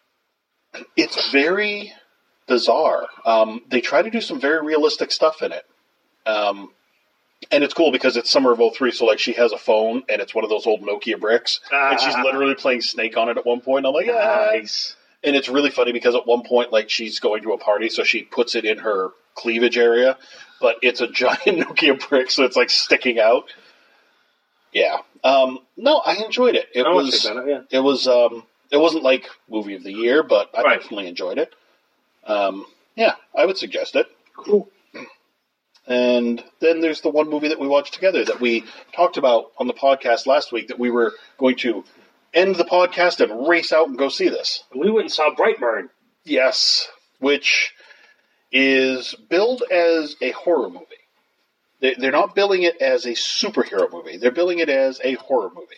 very bizarre. They try to do some very realistic stuff in it. And it's cool because it's Summer of '03, so, like, she has a phone, and it's one of those old Nokia bricks, and she's literally playing Snake on it at one point. I'm like, nice. And it's really funny because at one point, like, she's going to a party, so she puts it in her cleavage area, but it's a giant Nokia brick, so it's, like, sticking out. Yeah. No, I enjoyed it. It wasn't like movie of the year, but I definitely enjoyed it. Yeah, I would suggest it. Cool. And then there's the one movie that we watched together that we talked about on the podcast last week that we were going to end the podcast and race out and go see this. We went and saw Brightburn. Yes, which is billed as a horror movie. They're not billing it as a superhero movie. They're billing it as a horror movie.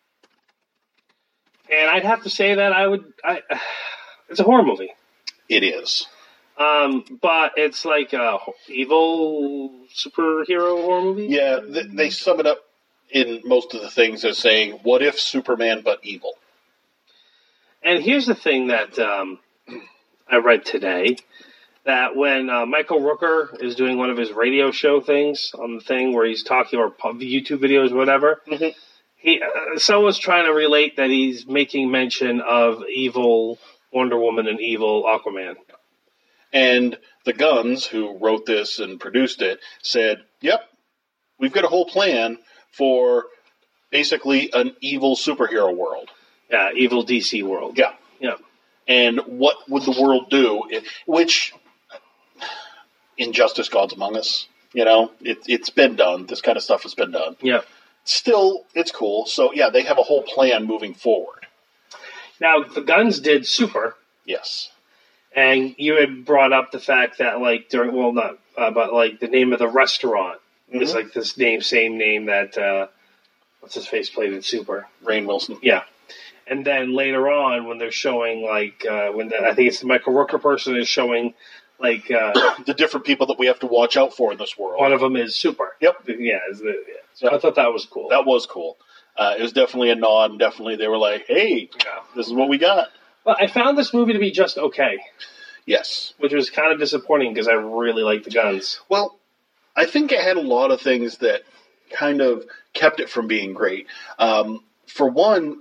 And I'd have to say that it's a horror movie. It is. But it's like a evil superhero horror movie? Yeah, they sum it up in most of the things as saying, what if Superman but evil? And here's the thing that I read today, that when Michael Rooker is doing one of his radio show things on the thing where he's talking, or YouTube videos or whatever, someone's trying to relate that he's making mention of evil Wonder Woman and evil Aquaman. And the Guns, who wrote this and produced it, said, yep, we've got a whole plan for basically an evil superhero world. Yeah, evil DC world. Yeah. Yeah. And what would the world do? Which, Injustice, Gods Among Us, it's been done. This kind of stuff has been done. Yeah. Still, it's cool. So, yeah, they have a whole plan moving forward. Now, the Guns did Super. Yes. And you had brought up the fact that, like, but, like, the name of the restaurant is, like, this same name that, what's-his-face played in Super? Rainn Wilson. Yeah. And then later on, when they're showing, like, I think it's the Michael Rooker person is showing, like... the different people that we have to watch out for in this world. One of them is Super. Yep. Yeah. So I thought that was cool. That was cool. It was definitely a nod, and definitely they were like, hey, this is what we got. But I found this movie to be just okay. Yes. Which was kind of disappointing because I really liked the guns. Well, I think it had a lot of things that kind of kept it from being great. For one,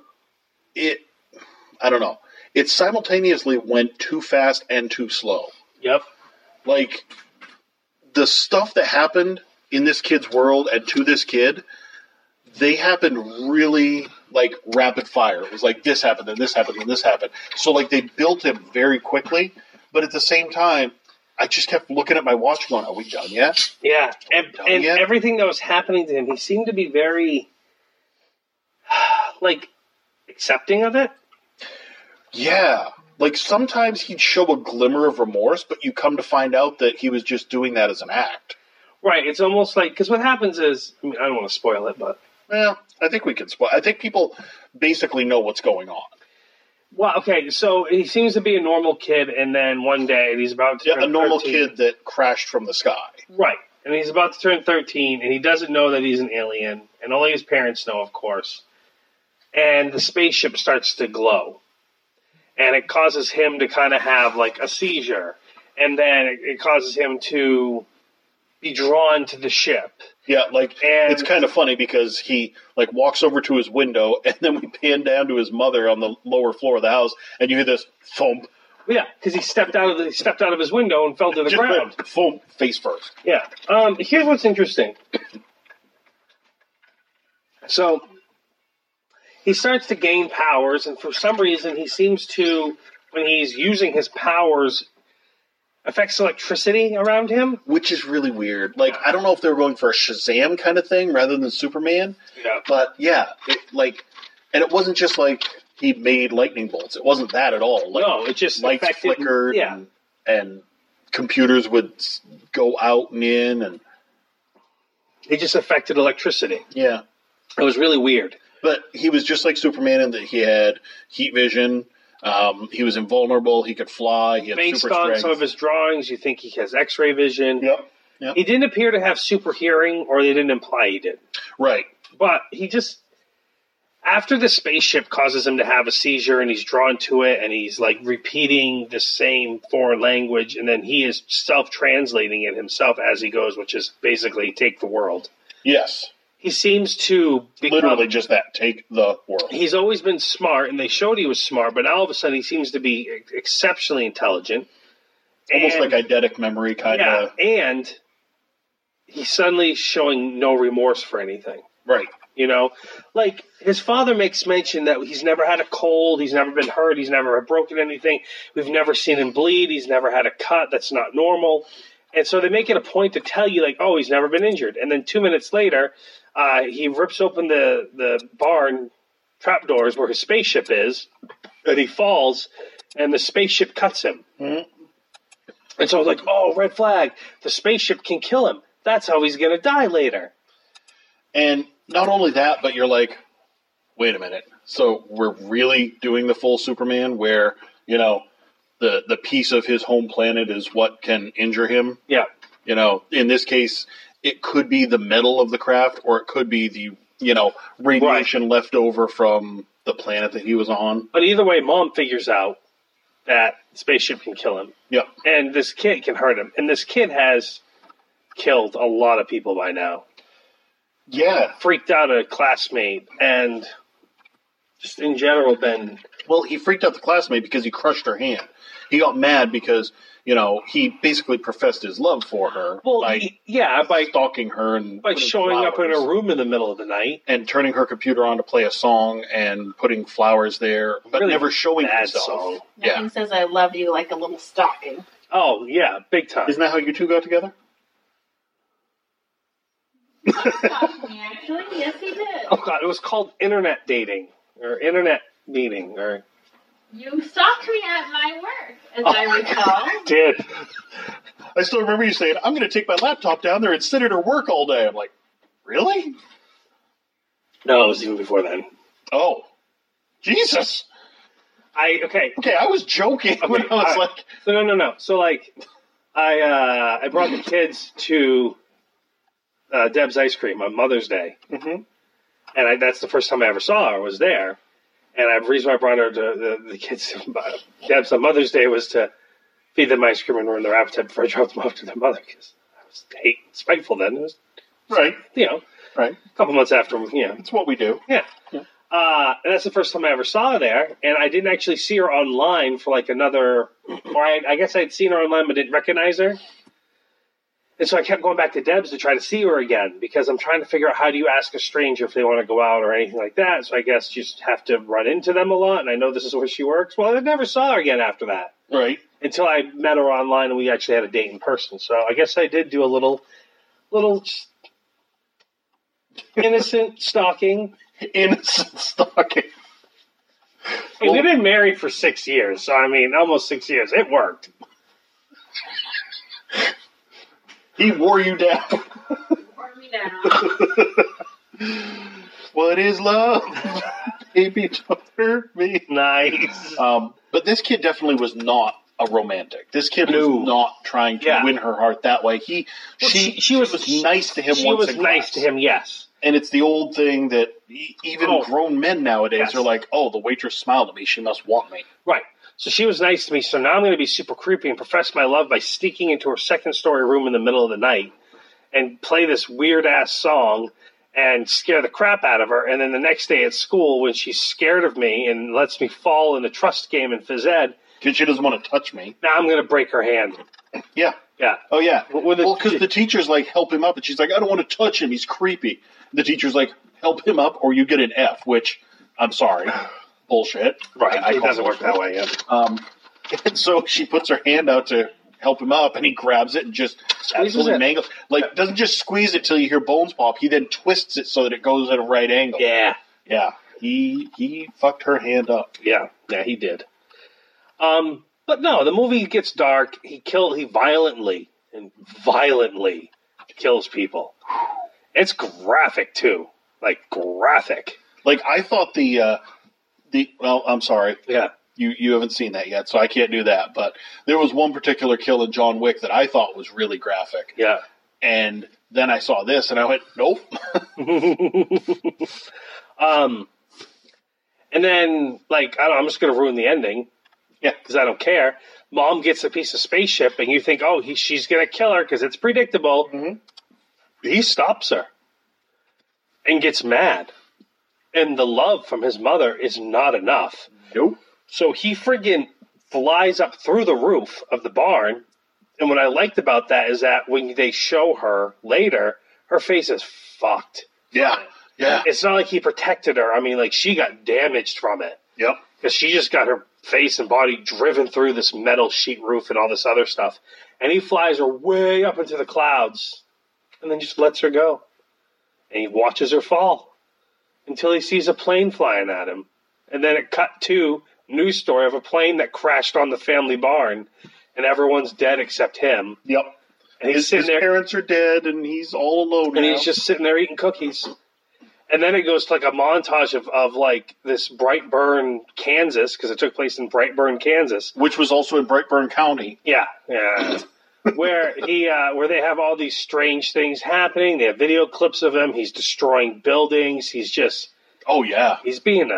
I don't know. It simultaneously went too fast and too slow. Yep. Like, the stuff that happened in this kid's world and to this kid, they happened really, like, rapid fire. It was like, this happened, and this happened, and this happened. So, like, they built him very quickly, but at the same time, I just kept looking at my watch going, are we done yet? Yeah, and everything that was happening to him, he seemed to be very, like, accepting of it. Yeah. Like, sometimes he'd show a glimmer of remorse, but you come to find out that he was just doing that as an act. Right, it's almost like, because what happens is, I mean, I don't want to spoil it, but... Well, I think we can spoil. I think people basically know what's going on. Well, okay, so he seems to be a normal kid, and then one day he's about to turn 13. A normal kid that crashed from the sky. Right, and he's about to turn 13, and he doesn't know that he's an alien, and only his parents know, of course. And the spaceship starts to glow, and it causes him to kind of have, like, a seizure, and then it causes him to be drawn to the ship. Yeah, like, it's kind of funny because he, like, walks over to his window, and then we pan down to his mother on the lower floor of the house, and you hear this thump. Yeah, because he stepped out of his window and fell to the ground. Thump, face first. Yeah. Here's what's interesting. So, he starts to gain powers, and for some reason he seems to, when he's using his powers, affects electricity around him. Which is really weird. Like, I don't know if they were going for a Shazam kind of thing rather than Superman. Yeah. But, yeah, and it wasn't just like he made lightning bolts. It wasn't that at all. Like, no, it just lights flickered, and computers would go out and in, and it just affected electricity. Yeah. It was really weird. But he was just like Superman in that he had heat vision. He was invulnerable. He could fly. He had Based super on strength. some of his drawings, you think he has X-ray vision. Yep. He didn't appear to have super hearing, or they didn't imply he did. Right. But he just, after the spaceship causes him to have a seizure, and he's drawn to it, and he's like repeating the same foreign language, and then he is self-translating it himself as he goes, which is basically take the world. Yes. He seems to become, literally just that, take the world. He's always been smart, and they showed he was smart, but now all of a sudden he seems to be exceptionally intelligent. Almost like eidetic memory kind of. Yeah, and he's suddenly showing no remorse for anything. Right. You know? Like, his father makes mention that he's never had a cold, he's never been hurt, he's never broken anything, we've never seen him bleed, he's never had a cut, that's not normal. And so they make it a point to tell you, like, oh, he's never been injured. And then 2 minutes later, he rips open the barn trapdoors where his spaceship is, and he falls, and the spaceship cuts him. Mm-hmm. And so I was like, oh, red flag. The spaceship can kill him. That's how he's going to die later. And not only that, but you're like, wait a minute. So we're really doing the full Superman where, you know, the piece of his home planet is what can injure him? Yeah. You know, in this case, it could be the metal of the craft, or it could be the, you know, radiation left over from the planet that he was on. But either way, Mom figures out that the spaceship can kill him. Yep. And this kid can hurt him. And this kid has killed a lot of people by now. Yeah. Freaked out a classmate, and just in general been... Well, he freaked out the classmate because he crushed her hand. He got mad because, you know, he basically professed his love for her by stalking her and by showing up in her room in the middle of the night and turning her computer on to play a song and putting flowers there, but really never showing himself. Song. Nothing says I love you like a little stalking. Oh yeah, big time. Isn't that how you two got together? Actually, yes, he did. Oh god, it was called internet dating or internet meeting or You stalked me at my work, as I recall. Did. I still remember you saying, I'm going to take my laptop down there and sit at her work all day. I'm like, really? No, it was even before then. Oh, Jesus. Okay, I was joking when I was like... No. So, like, I brought the kids to Deb's Ice Cream on Mother's Day. Mm-hmm. And that's the first time I ever saw her, was there. And the reason why I brought her to the kids to Deb's on Mother's Day was to feed them ice cream and ruin their appetite before I dropped them off to their mother, because I was spiteful then. It was, right. Right. A couple months after, It's what we do. Yeah. And that's the first time I ever saw her there, and I didn't actually see her online for like another, or I guess I'd seen her online but didn't recognize her. And so I kept going back to Deb's to try to see her again, because I'm trying to figure out how do you ask a stranger if they want to go out or anything like that. So I guess you just have to run into them a lot, and I know this is where she works. Well, I never saw her again after that. Right. Until I met her online and we actually had a date in person. So I guess I did do a little innocent stalking. Innocent stalking. Hey, we've been married for 6 years, so I mean, almost 6 years. It worked. He wore you down. Wore me down. What is love? Baby, don't hurt me. Nice. But this kid definitely was not a romantic. This kid was not trying to win her heart that way. She was nice to him. She was nice to him, yes. And it's the old thing that even grown men nowadays are like, oh, the waitress smiled at me. She must want me. Right. So she was nice to me, so now I'm going to be super creepy and profess my love by sneaking into her second-story room in the middle of the night and play this weird-ass song and scare the crap out of her. And then the next day at school, when she's scared of me and lets me fall in a trust game in phys ed, because she doesn't want to touch me. Now I'm going to break her hand. Yeah. Yeah. Oh, yeah. Well, because the teacher's like, help him up. And she's like, I don't want to touch him. He's creepy. The teacher's like, help him up or you get an F, which, I'm sorry, bullshit. Right. It doesn't work that way, yeah. And so she puts her hand out to help him up, and he grabs it and just squeezes it. Mangles. Like, doesn't just squeeze it till you hear bones pop. He then twists it so that it goes at a right angle. Yeah. Yeah. He fucked her hand up. Yeah. Yeah, he did. But no, the movie gets dark. He violently kills people. It's graphic too. Like graphic. Like I thought well, I'm sorry. Yeah. You haven't seen that yet, so I can't do that. But there was one particular kill in John Wick that I thought was really graphic. Yeah. And then I saw this and I went, nope. And then, like, I'm just going to ruin the ending. Yeah. Because I don't care. Mom gets a piece of spaceship and you think, oh, she's going to kill her because it's predictable. Mm-hmm. He stops her and gets mad. And the love from his mother is not enough. Nope. So he friggin' flies up through the roof of the barn. And what I liked about that is that when they show her later, her face is fucked. Yeah. Yeah. It's not like he protected her. I mean, like, she got damaged from it. Yep. Because she just got her face and body driven through this metal sheet roof and all this other stuff. And he flies her way up into the clouds and then just lets her go. And he watches her fall until he sees a plane flying at him. And then it cut to news story of a plane that crashed on the family barn and everyone's dead except him. Yep. And he's his parents are dead and he's all alone and now. He's just sitting there eating cookies. And then it goes to like a montage of like this Brightburn, Kansas, because it took place in Brightburn, Kansas, which was also in Brightburn County. Yeah, yeah. where they have all these strange things happening. They have video clips of him. He's destroying buildings. He's just he's being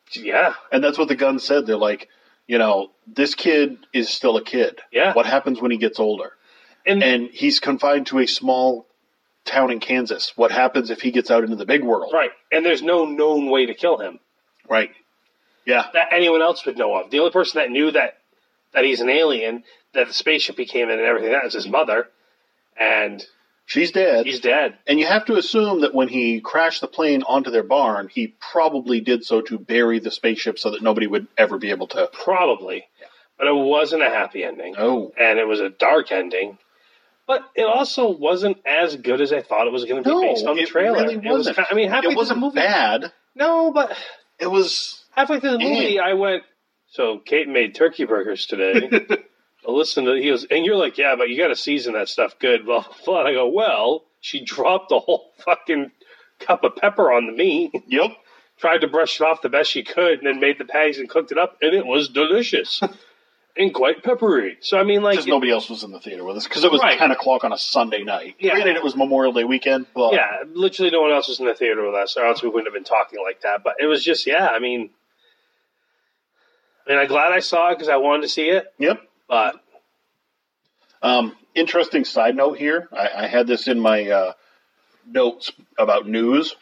And that's what the gun said. They're like, this kid is still a kid. Yeah. What happens when he gets older? And he's confined to a small town in Kansas. What happens if he gets out into the big world? Right. And there's no known way to kill him. Right. Yeah. That anyone else would know of. The only person that knew that he's an alien, that the spaceship he came in and everything, that was his mother. And she's dead. He's dead. And you have to assume that when he crashed the plane onto their barn, he probably did so to bury the spaceship so that nobody would ever be able to. Probably. Yeah. But it wasn't a happy ending. Oh. And it was a dark ending. But it also wasn't as good as I thought it was going to be based on the trailer. Really wasn't. Halfway it wasn't through the movie, bad. No, but it was halfway through the movie, I went, So Kate made turkey burgers today. I listened to, he goes, and you're like, yeah, but you got to season that stuff good, blah, blah, blah. And I go, well, she dropped the whole fucking cup of pepper on the meat. Yep. Tried to brush it off the best she could, and then made the patties and cooked it up, and it was delicious. And quite peppery. So, I mean, like... Because nobody else was in the theater with us, because it was Right. 10 o'clock on a Sunday night. Yeah. Granted, it was Memorial Day weekend, but... Yeah, literally no one else was in the theater with us, or else we wouldn't have been talking like that. But it was just, yeah, I mean, I'm glad I saw it because I wanted to see it. Yep. But Interesting side note here. I had this in my notes about news.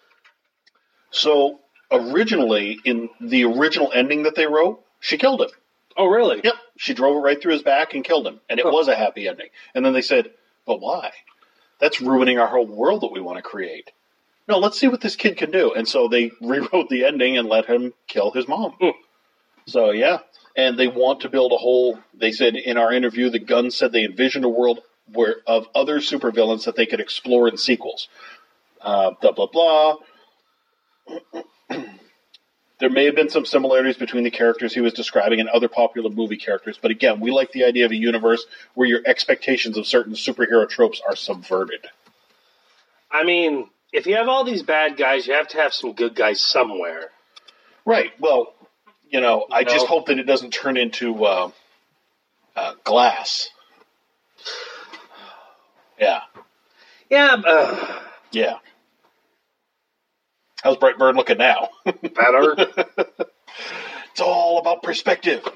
So, originally, in the original ending that they wrote, she killed him. oh, really? Yep. She drove it right through his back and killed him. And it was a happy ending. And then they said, but why? That's ruining our whole world that we want to create. No, let's see what this kid can do. And so they rewrote the ending and let him kill his mom. So, yeah. And they want to build a whole... They said in our interview, the Gunn said they envisioned a world of other supervillains that they could explore in sequels. Blah, blah, blah. There may have been some similarities between the characters he was describing and other popular movie characters, but again, we like the idea of a universe where your expectations of certain superhero tropes are subverted. I mean, if you have all these bad guys, you have to have some good guys somewhere. Right. Well, I just hope that it doesn't turn into Glass. Yeah. Yeah, Yeah. How's Brightburn looking now? better. It's all about perspective.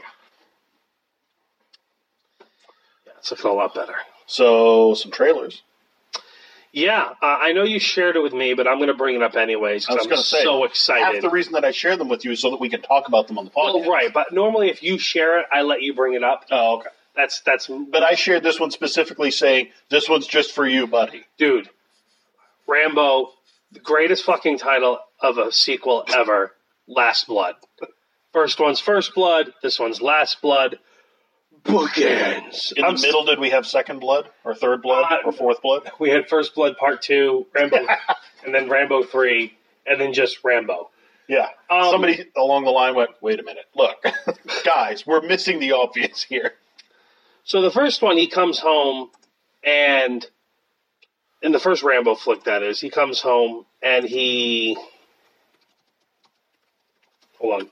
It's looking a lot better. So, some trailers. Yeah, I know you shared it with me, but I'm going to bring it up anyways I was because going to say, I'm so excited. half the reason that I share them with you is so that we can talk about them on the podcast. Well, right, but normally if you share it, I let you bring it up. Oh, okay. That's But I shared this one specifically saying, this one's just for you, buddy. dude, Rambo, the greatest fucking title of a sequel ever, Last Blood. First one's First Blood, this one's Last Blood. Bookends. In the middle, did we have Second Blood, or Third Blood, or Fourth Blood? We had First Blood Part 2, Rambo, and then Rambo 3, and then just Rambo. Yeah. Somebody along the line went, wait a minute, look, guys, we're missing the obvious here. So the first one, he comes home, and in the first Rambo flick, that is, he comes home, and he... Hold on.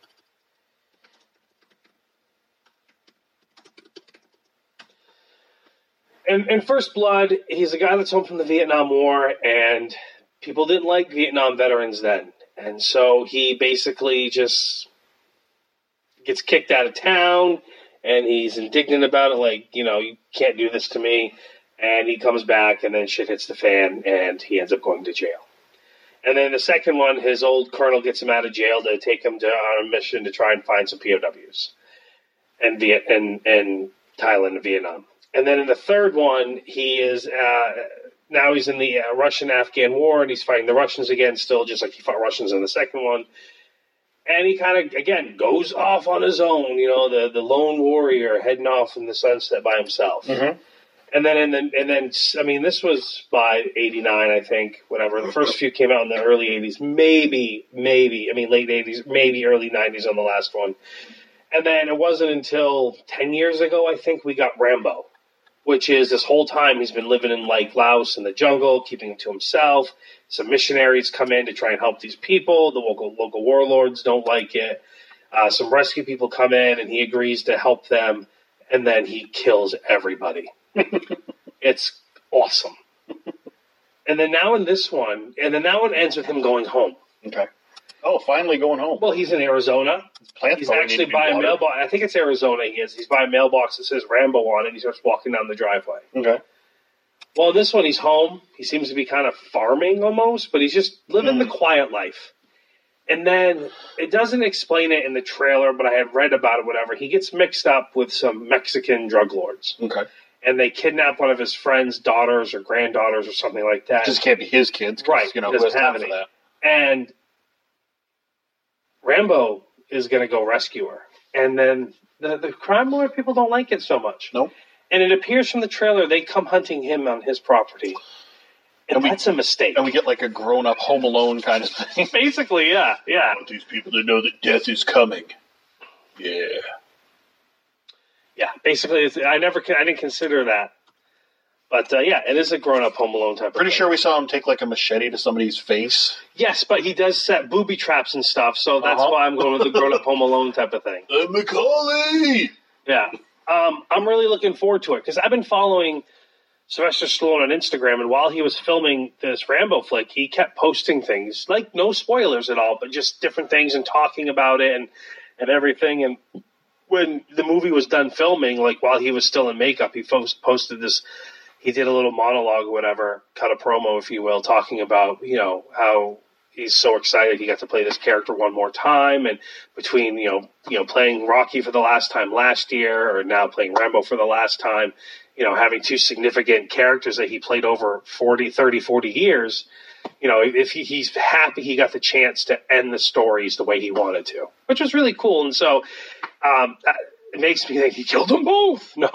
In First Blood, he's a guy that's home from the Vietnam War, and people didn't like Vietnam veterans then. And so he basically just gets kicked out of town, and he's indignant about it, like, you can't do this to me. And he comes back, and then shit hits the fan, and he ends up going to jail. And then the second one, his old colonel gets him out of jail to take him on a mission to try and find some POWs in Thailand and Vietnam. And then in the third one, he is now he's in the Russian-Afghan war, and he's fighting the Russians again, still just like he fought Russians in the second one. And he kind of, again, goes off on his own, the lone warrior heading off in the sunset by himself. Mm-hmm. And then, I mean, this was by 89, I think, whatever. The first few came out in the early 80s, maybe, late 80s, maybe early 90s on the last one. And then it wasn't until 10 years ago, I think, we got Rambo, which is this whole time he's been living in, like, Laos in the jungle, keeping it to himself. Some missionaries come in to try and help these people. The local warlords don't like it. Some rescue people come in, and he agrees to help them, and then he kills everybody. It's awesome. And then now in this one, that one ends with him going home. Okay. Oh, finally going home. Well, he's in Arizona. He's actually by a mailbox. I think it's Arizona he is. He's by a mailbox that says Rambo on it, and he starts walking down the driveway. Okay. Well, this one, he's home. He seems to be kind of farming almost, but he's just living the quiet life. And then, it doesn't explain it in the trailer, but I had read about it, whatever. He gets mixed up with some Mexican drug lords. Okay. And they kidnap one of his friend's daughters or granddaughters or something like that. Just can't be his kids. Right. Who has time for that? And Rambo is going to go rescue her. And then the crime lord people don't like it so much. Nope. And it appears from the trailer they come hunting him on his property. And that's a mistake. And we get like a grown-up Home Alone kind of thing. Basically, yeah. I want these people to know that death is coming. Yeah. Yeah, basically, I didn't consider that. But, yeah, it is a grown-up Home Alone type of Pretty thing. sure we saw him take like a machete to somebody's face. Yes, but he does set booby traps and stuff, so that's Uh-huh. why I'm going with the grown-up Home Alone type of thing. Macaulay! Yeah. I'm really looking forward to it, because I've been following Sylvester Stallone on Instagram, and while he was filming this Rambo flick, he kept posting things, like no spoilers at all, but just different things and talking about it and everything. And when the movie was done filming, like while he was still in makeup, he posted this, he did a little monologue or whatever, cut a promo, if you will, talking about, how he's so excited he got to play this character one more time, and between, playing Rocky for the last time last year, or now playing Rambo for the last time, having two significant characters that he played over 40 years, if he's happy he got the chance to end the stories the way he wanted to, which was really cool. And so it makes me think he killed them both. No.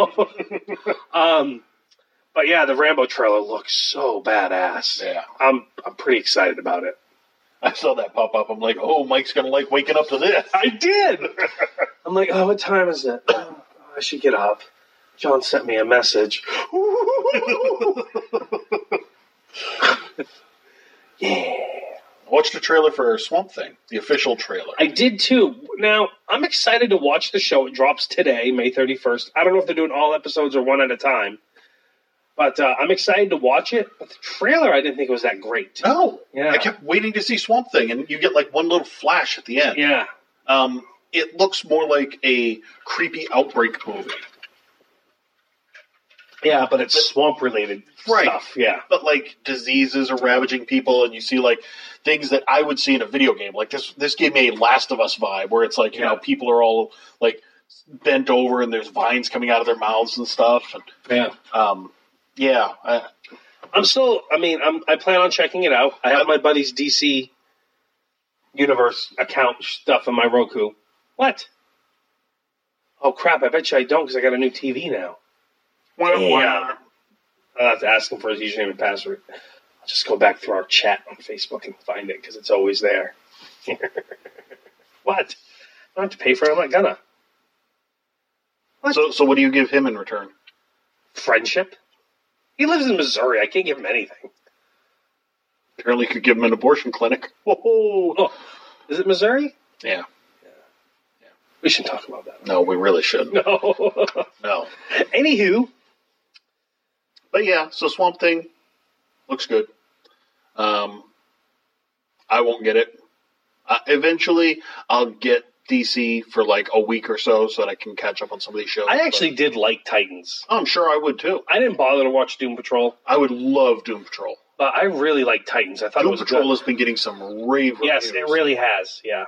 But yeah, the Rambo trailer looks so badass. Yeah. I'm pretty excited about it. I saw that pop up. I'm like, oh, Mike's going to like waking up to this. I did. I'm like, oh, what time is it? Oh, I should get up. John sent me a message. Yeah. Watch the trailer for Swamp Thing, the official trailer. I did too. Now, I'm excited to watch the show. It drops today, May 31st. I don't know if they're doing all episodes or one at a time. But I'm excited to watch it. But the trailer, I didn't think it was that great. No. Yeah. I kept waiting to see Swamp Thing, and you get like one little flash at the end. Yeah. It looks more like a creepy outbreak movie. Yeah, but it's swamp-related stuff. Yeah. But like diseases are ravaging people, and you see like things that I would see in a video game. Like this gave me a Last of Us vibe, where it's like, you know, people are all like bent over and there's vines coming out of their mouths and stuff. And, I plan on checking it out. I have my buddy's DC Universe account stuff on my Roku. What? Oh, crap. I bet you I don't, because I got a new TV now. Yeah. I'll have to ask him for his username and password. I'll just go back through our chat on Facebook and find it, because it's always there. What? I don't have to pay for it. I'm not gonna. What? So what do you give him in return? Friendship? He lives in Missouri. I can't give him anything. Apparently, you could give him an abortion clinic. Oh, is it Missouri? Yeah. We shouldn't talk about that. No, we really shouldn't. No. Anywho. But yeah, so Swamp Thing looks good. I won't get it. Eventually, I'll get DC for like a week or so that I can catch up on some of these shows. I actually did like Titans. I'm sure I would too. I didn't bother to watch Doom Patrol. I would love Doom Patrol. But I really like Titans. I thought Doom it was Patrol good. has been getting some rave reviews. Yes, it really has, yeah.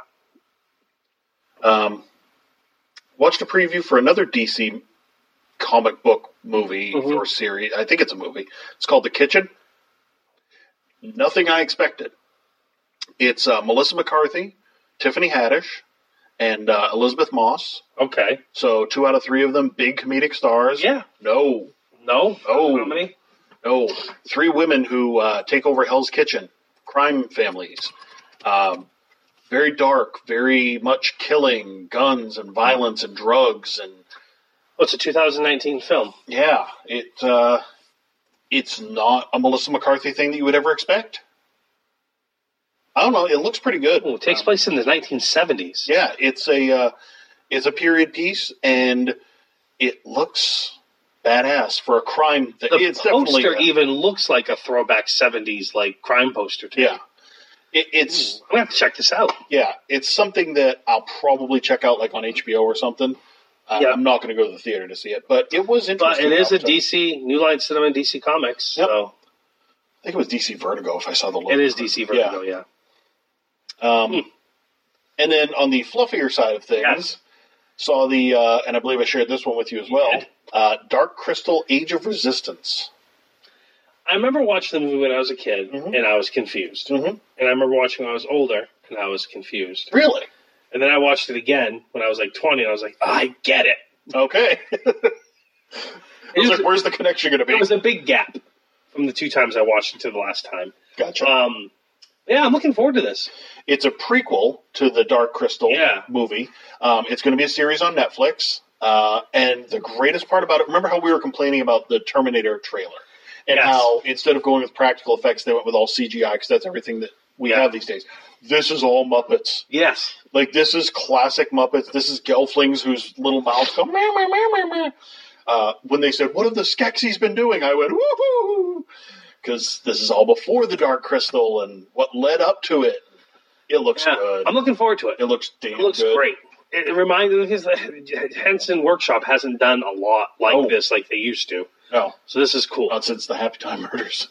Watched a preview for another DC comic book movie or series. I think it's a movie. It's called The Kitchen. Nothing I expected. It's Melissa McCarthy, Tiffany Haddish, and Elizabeth Moss. Okay. So 2 out of 3 of them, big comedic stars. Yeah. No. How many? No. 3 women who take over Hell's Kitchen. Crime families. Very dark, very much killing, guns and violence and drugs. And it's a 2019 film. Yeah. It's not a Melissa McCarthy thing that you would ever expect. I don't know. It looks pretty good. It takes place in the 1970s. Yeah, it's a period piece, and it looks badass for a crime. The poster even looks like a throwback 70s like crime poster too. Yeah, it's. I'm gonna have to check this out. Yeah, it's something that I'll probably check out like on HBO or something. I'm not going to go to the theater to see it, but it was interesting. But it is a DC New Line Cinema and DC Comics. Yep. So I think it was DC Vertigo if I saw the logo. It is DC Vertigo, yeah. And then on the fluffier side of things, saw the, and I believe I shared this one with you as well, Dark Crystal Age of Resistance. I remember watching the movie when I was a kid, and I was confused. And I remember watching when I was older, and I was confused. Really? And then I watched it again when I was like 20, and I was like, I get it. Okay. It was like, where's the connection going to be? There was a big gap from the 2 times I watched it to the last time. Gotcha. Yeah, I'm looking forward to this. It's a prequel to the Dark Crystal Yeah. movie. It's going to be a series on Netflix. And the greatest part about it, remember how we were complaining about the Terminator trailer? And Yes. how instead of going with practical effects, they went with all CGI because that's everything that we have these days. This is all Muppets. Yes. Like, this is classic Muppets. This is Gelflings whose little mouths go, meow, meow, meow, meow, meow. When they said, what have the Skeksis been doing? I went, woohoo! Because this is all before the Dark Crystal and what led up to it. It looks good. I'm looking forward to it. It looks damn good. It looks great. It reminds me because Henson Workshop hasn't done a lot like this like they used to. No. So this is cool. Not since the Happy Time Murders.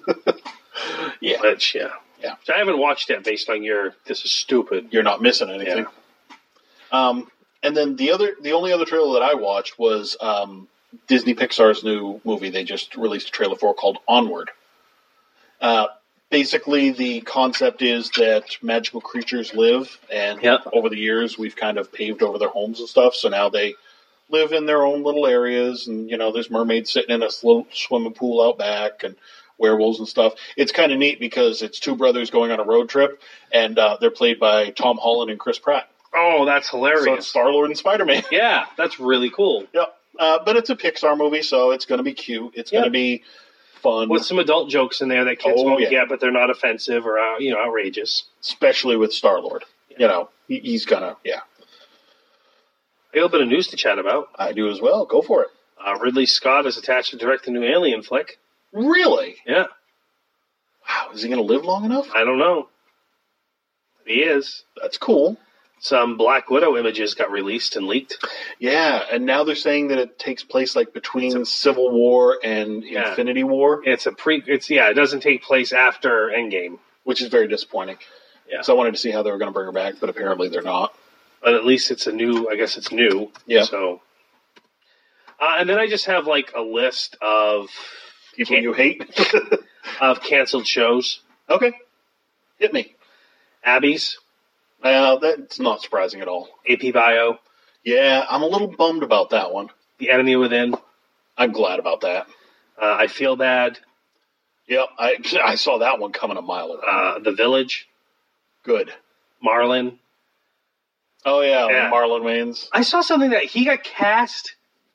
Yeah. Which, yeah. So I haven't watched it based on your, this is stupid. You're not missing anything. And then the only other trailer that I watched was Disney Pixar's new movie they just released a trailer for called Onward. Basically, the concept is that magical creatures live, and over the years, we've kind of paved over their homes and stuff, so now they live in their own little areas, and, there's mermaids sitting in a little swimming pool out back, and werewolves and stuff. It's kind of neat because it's two brothers going on a road trip, and they're played by Tom Holland and Chris Pratt. Oh, that's hilarious. So it's Star-Lord and Spider-Man. Yeah, that's really cool. Yep. But it's a Pixar movie, so it's going to be cute. It's going to be fun. With some adult jokes in there that kids won't get, but they're not offensive or, outrageous. Especially with Star-Lord. He's going to, A little bit of news to chat about. I do as well. Go for it. Ridley Scott is attached to direct the new Alien flick. Really? Yeah. Wow, is he going to live long enough? I don't know. He is. That's cool. Some Black Widow images got released and leaked. Yeah, and now they're saying that it takes place like between Civil War and Infinity War. It doesn't take place after Endgame. Which is very disappointing. Yeah. So I wanted to see how they were going to bring her back, but apparently they're not. But at least it's it's new. Yeah. So, and then I just have like a list of people you hate of canceled shows. Okay. Hit me. Abby's. That's not surprising at all. AP Bio. Yeah, I'm a little bummed about that one. The Enemy Within. I'm glad about that. I Feel Bad. Yep, I saw that one coming a mile away. The Village. Good. Marlon. Oh, yeah. Marlon Wayans. I saw something that he got cast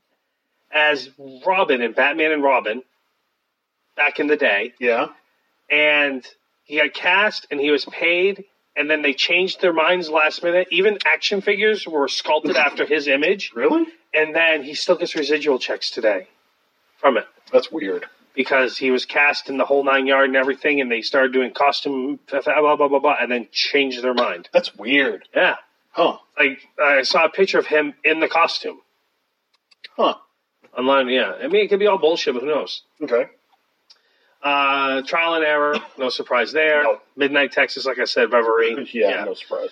as Robin in Batman and Robin back in the day. Yeah. And he got cast and he was paid, and then they changed their minds last minute. Even action figures were sculpted after his image. Really? And then he still gets residual checks today from it. That's weird. Because he was cast in the whole 9 yard and everything, and they started doing costume, blah, blah, blah, blah, blah, and then changed their mind. That's weird. Yeah. Huh. I saw a picture of him in the costume. Huh. Online, yeah. I mean, it could be all bullshit, but who knows? Okay. Trial and Error, no surprise there. No. Midnight Texas, like I said, Reverie. yeah, no surprise.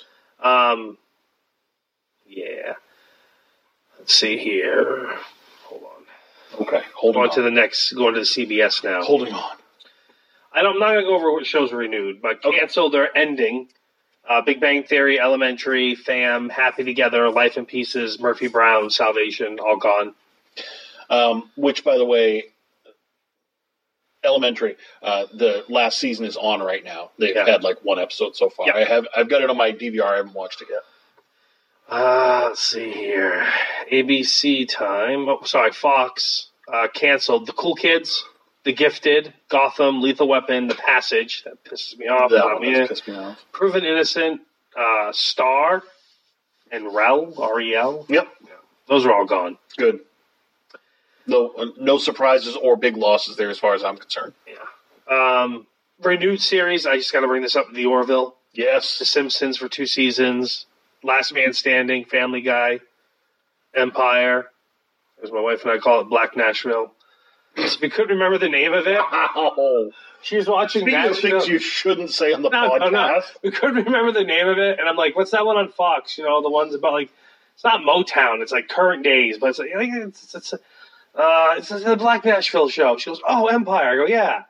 Yeah. Let's see here. Hold on. Okay, holding on. Going to the CBS now. Holding on. I'm not going to go over what shows were renewed, but canceled or ending. Big Bang Theory, Elementary, Fam, Happy Together, Life in Pieces, Murphy Brown, Salvation, all gone. Which, by the way, Elementary, the last season is on right now. They've had like one episode so far. Yeah. I've got it on my DVR. I haven't watched it yet. Let's see here. ABC time. Oh, sorry, Fox canceled The Cool Kids, The Gifted, Gotham, Lethal Weapon, The Passage. That pisses me off. That one does piss me off. Proven Innocent, Star, and Rel, R-E-L. Yep. Those are all gone. Good. No surprises or big losses there as far as I'm concerned. Yeah. Renewed series, I just got to bring this up, The Orville. Yes. The Simpsons for 2 seasons. Last Man Standing, Family Guy, Empire, as my wife and I call it, Black Nashville. So we couldn't remember the name of it. Wow. She was watching Speaking of things you shouldn't say on the podcast. No. We couldn't remember the name of it, and I'm like, what's that one on Fox? You know, the ones about, like, it's not Motown, it's like Current Days, but it's like, it's the Black Nashville show. She goes, oh, Empire. I go, yeah.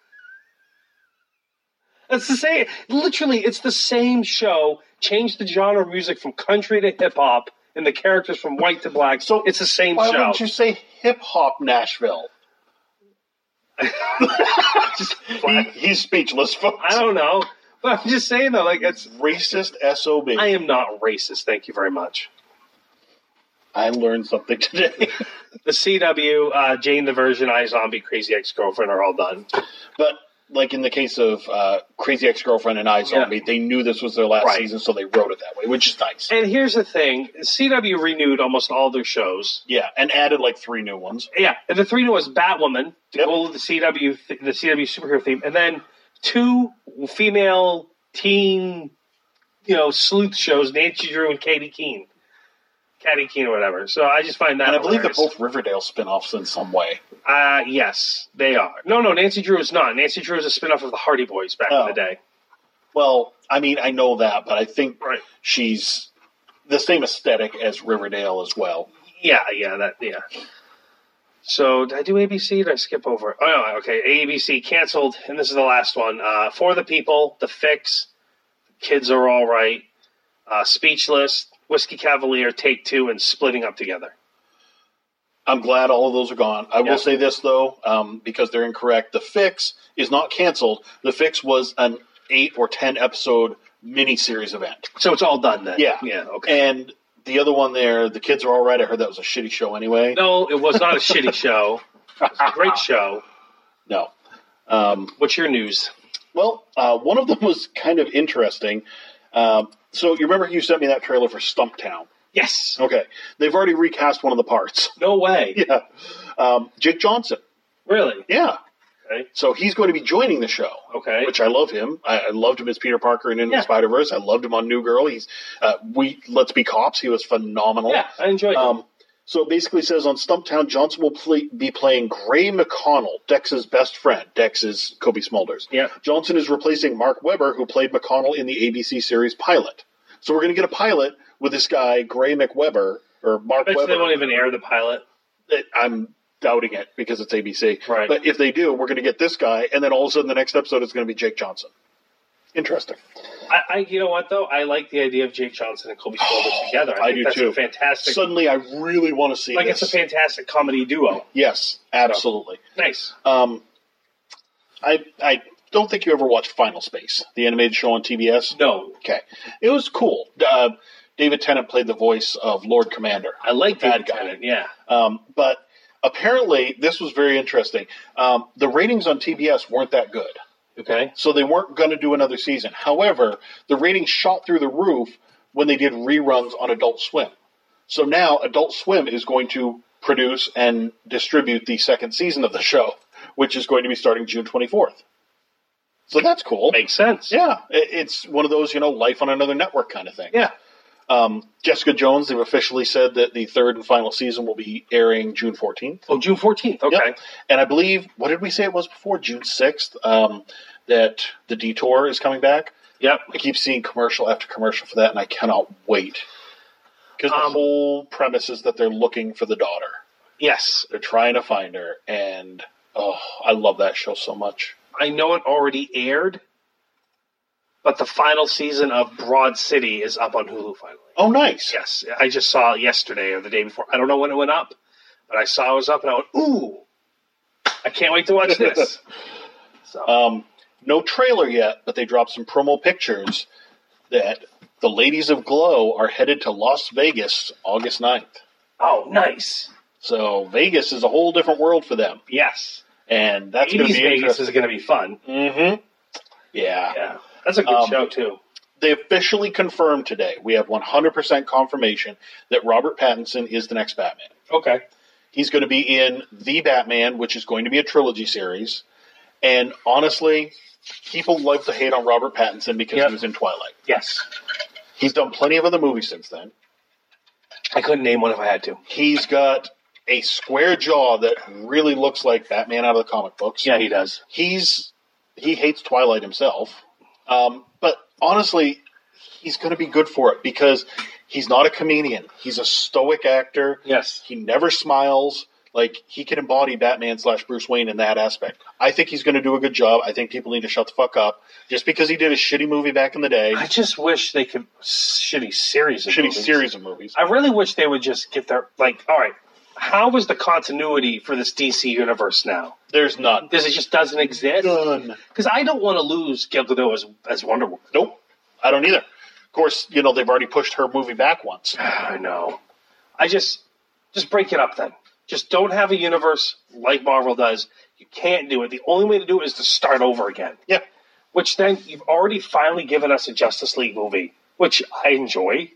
It's the same. Literally, it's the same show. Change the genre of music from country to hip hop, and the characters from white to black. So it's the same show. Why wouldn't you say hip hop Nashville? Just he's speechless, folks. I don't know, But I'm just saying, though, like, it's... Racist SOB. I am not racist, thank you very much. I learned something today. The CW, Jane the Virgin, iZombie, Crazy Ex-Girlfriend are all done. But, like in the case of Crazy Ex-Girlfriend and iZombie, they knew this was their last season, so they wrote it that way, which is nice. And here's the thing. CW renewed almost all their shows. Yeah, and added like 3 new ones. Yeah, and the 3 new ones, Batwoman, to go with the CW superhero theme, and then 2 female teen, sleuth shows, Nancy Drew and Katie Keene. Caddy Keene or whatever. So I just find that And I believe hilarious. they're both Riverdale spin-offs in some way. Yes, they are. No, Nancy Drew is not. Nancy Drew is a spin-off of the Hardy Boys back in the day. Well, I mean, I know that, but I think Right. she's the same aesthetic as Riverdale as well. Yeah. So, did I do ABC? Did I skip over it? Oh, no, okay. ABC canceled, and this is the last one. For the People, The Fix, Kids Are All Right, Speechless, Whiskey Cavalier, Take 2, and Splitting Up Together. I'm glad all of those are gone. I will say this, though, because they're incorrect. The Fix is not canceled. The Fix was an 8 or 10 episode miniseries event. So it's all done then? Yeah. Yeah, okay. And the other one there, The Kids Are All Right, I heard that was a shitty show anyway. No, it was not a shitty show. It was a great show. No. What's your news? Well, one of them was kind of interesting. So you remember you sent me that trailer for Stumptown? Yes. Okay. They've already recast one of the parts. No way. Yeah. Jake Johnson. Really? Yeah. Okay. So he's going to be joining the show. Okay. Which I love him. I loved him as Peter Parker in Into the Spider-Verse. I loved him on New Girl. He's Let's Be Cops. He was phenomenal. Yeah, I enjoyed him. So it basically says on Stumptown, Johnson will be playing Gray McConnell, Dex's best friend. Dex is Kobe Smulders. Yeah. Johnson is replacing Mark Webber, who played McConnell in the ABC series Pilot. So we're going to get a pilot with this guy, Gray McWebber, or Mark I bet Webber. they won't even air the pilot. I'm doubting it because it's ABC. Right. But if they do, we're going to get this guy, and then all of a sudden the next episode is going to be Jake Johnson. Interesting. You know what, though? I like the idea of Jake Johnson and Kobe Smulders together. I think do that's too. A fantastic. Suddenly, I really want to see like this. it's a fantastic comedy duo. Yes, absolutely. Nice. I don't think you ever watched Final Space, the animated show on TBS. No. Okay. It was cool. David Tennant played the voice of Lord Commander. I like Bad David guy. Tennant, yeah. But apparently, this was very interesting. The ratings on TBS weren't that good. Okay. So they weren't going to do another season. However, the ratings shot through the roof when they did reruns on Adult Swim. So now Adult Swim is going to produce and distribute the second season of the show, which is going to be starting June 24th. So that's cool. Makes sense. Yeah. It's one of those, life on another network kind of thing. Yeah. Jessica Jones, they've officially said that the third and final season will be airing June 14th. Oh, June 14th. Okay. Yep. And I believe, what did we say it was before? June 6th, that The Detour is coming back. Yep. I keep seeing commercial after commercial for that, and I cannot wait. Because the whole premise is that they're looking for the daughter. Yes. They're trying to find her, and I love that show so much. I know it already aired, but the final season of Broad City is up on Hulu finally. Oh, nice. Yes. I just saw it yesterday or the day before. I don't know when it went up, but I saw it was up, and I went, ooh, I can't wait to watch this. So. No trailer yet, but they dropped some promo pictures that the ladies of Glow are headed to Las Vegas August 9th. Oh, nice. So Vegas is a whole different world for them. Yes. And that's going to 80s be Vegas interesting. is going to be fun. Mm-hmm. Yeah. Yeah. That's a good show, too. They officially confirmed today, we have 100% confirmation that Robert Pattinson is the next Batman. Okay. He's going to be in The Batman, which is going to be a trilogy series. And honestly, people love to hate on Robert Pattinson because he was in Twilight. Yes. He's done plenty of other movies since then. I couldn't name one if I had to. He's got a square jaw that really looks like Batman out of the comic books. Yeah, he does. He hates Twilight himself. But honestly, he's going to be good for it because he's not a comedian. He's a stoic actor. Yes. He never smiles. Like, he can embody Batman / Bruce Wayne in that aspect. I think he's going to do a good job. I think people need to shut the fuck up. Just because he did a shitty movie back in the day. I just wish they could... Shitty series of movies. I really wish they would just get their... Like, all right, how is the continuity for this DC universe now? There's none. Because it just doesn't exist. None. Because I don't want to lose Gal Gadot as Wonder Woman. Nope. I don't either. Of course, they've already pushed her movie back once. I know. I just break it up then. Just don't have a universe like Marvel does. You can't do it. The only way to do it is to start over again. Yeah. Which then you've already finally given us a Justice League movie, which I enjoyed.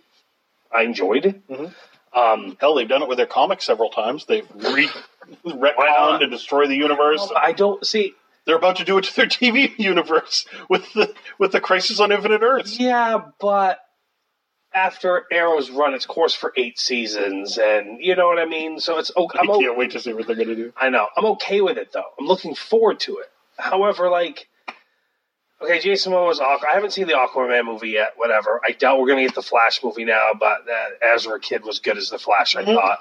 Mm-hmm. Hell, they've done it with their comics several times. They've retconned and destroyed the universe. Well, I don't see. They're about to do it to their TV universe with the Crisis on Infinite Earths. Yeah, but after Arrow's run its course for 8 seasons, and you know what I mean? So it's okay. I can't wait to see what they're going to do. I know. I'm okay with it, though. I'm looking forward to it. However, okay, Jason Momoa's Aquaman. I haven't seen the Aquaman movie yet, whatever. I doubt we're going to get the Flash movie now, but that Ezra Kid was good as the Flash, I thought.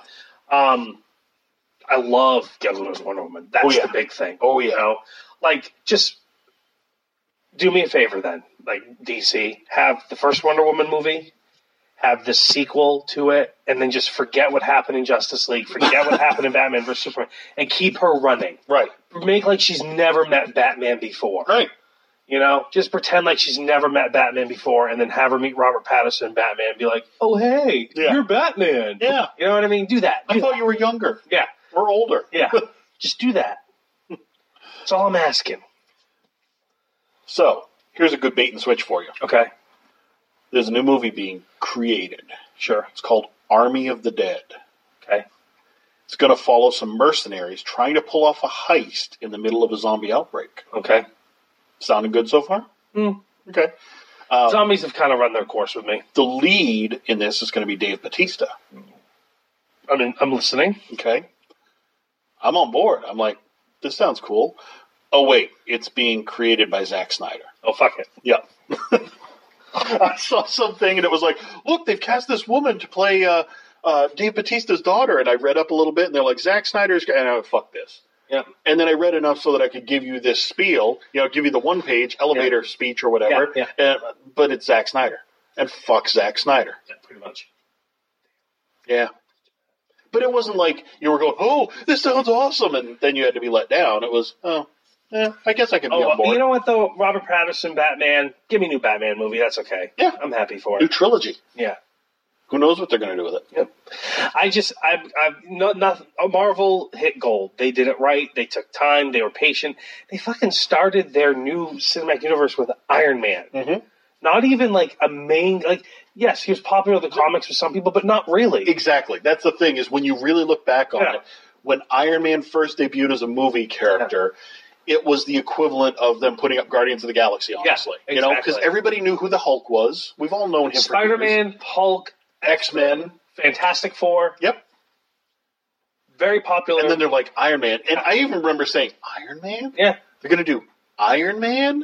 I love Gal Gadot's Wonder Woman. That's the big thing. Oh, yeah. Just do me a favor then, DC. Have the first Wonder Woman movie, have the sequel to it, and then just forget what happened in Justice League, forget what happened in Batman vs. Superman, and keep her running. Right. Make like she's never met Batman before. Right. Just pretend like she's never met Batman before, and then have her meet Robert Pattinson, Batman, and be like, "Oh, hey, you're Batman." Yeah. You know what I mean? Do that. I thought you were younger. Yeah. We're older. Yeah. Just do that. That's all I'm asking. So, here's a good bait and switch for you. Okay. There's a new movie being created. Sure. It's called Army of the Dead. Okay. It's going to follow some mercenaries trying to pull off a heist in the middle of a zombie outbreak. Okay. Sounding good so far? Okay. Zombies have kind of run their course with me. The lead in this is going to be Dave Bautista. I'm listening. Okay. I'm on board. I'm like, this sounds cool. Oh, wait. It's being created by Zack Snyder. Oh, fuck it. Yeah. I saw something, and it was like, look, they've cast this woman to play Dave Bautista's daughter, and I read up a little bit, and they're like, Zack Snyder's... And I went, fuck this. Yeah. And then I read enough so that I could give you this spiel, give you the one-page elevator speech or whatever, but it's Zack Snyder. And fuck Zack Snyder. Yeah, pretty much. Yeah. But it wasn't like you were going, oh, this sounds awesome, and then you had to be let down. It was, I guess I can be on board. You know what, though? Robert Pattinson, Batman, give me a new Batman movie. That's okay. Yeah. I'm happy for it. New trilogy. Yeah. Who knows what they're going to do with it? Yep. Marvel hit gold. They did it right. They took time. They were patient. They fucking started their new cinematic universe with Iron Man. Mm-hmm. Not even like a main, yes, he was popular with the comics with some people, but not really. Exactly. That's the thing is when you really look back on it, when Iron Man first debuted as a movie character, it was the equivalent of them putting up Guardians of the Galaxy, honestly. Yeah, exactly. Because everybody knew who the Hulk was. We've all known him for years. Spider-Man, Hulk, X-Men, Fantastic Four. Yep. Very popular. And then they're like Iron Man. And I even remember saying, Iron Man? Yeah. They're going to do Iron Man?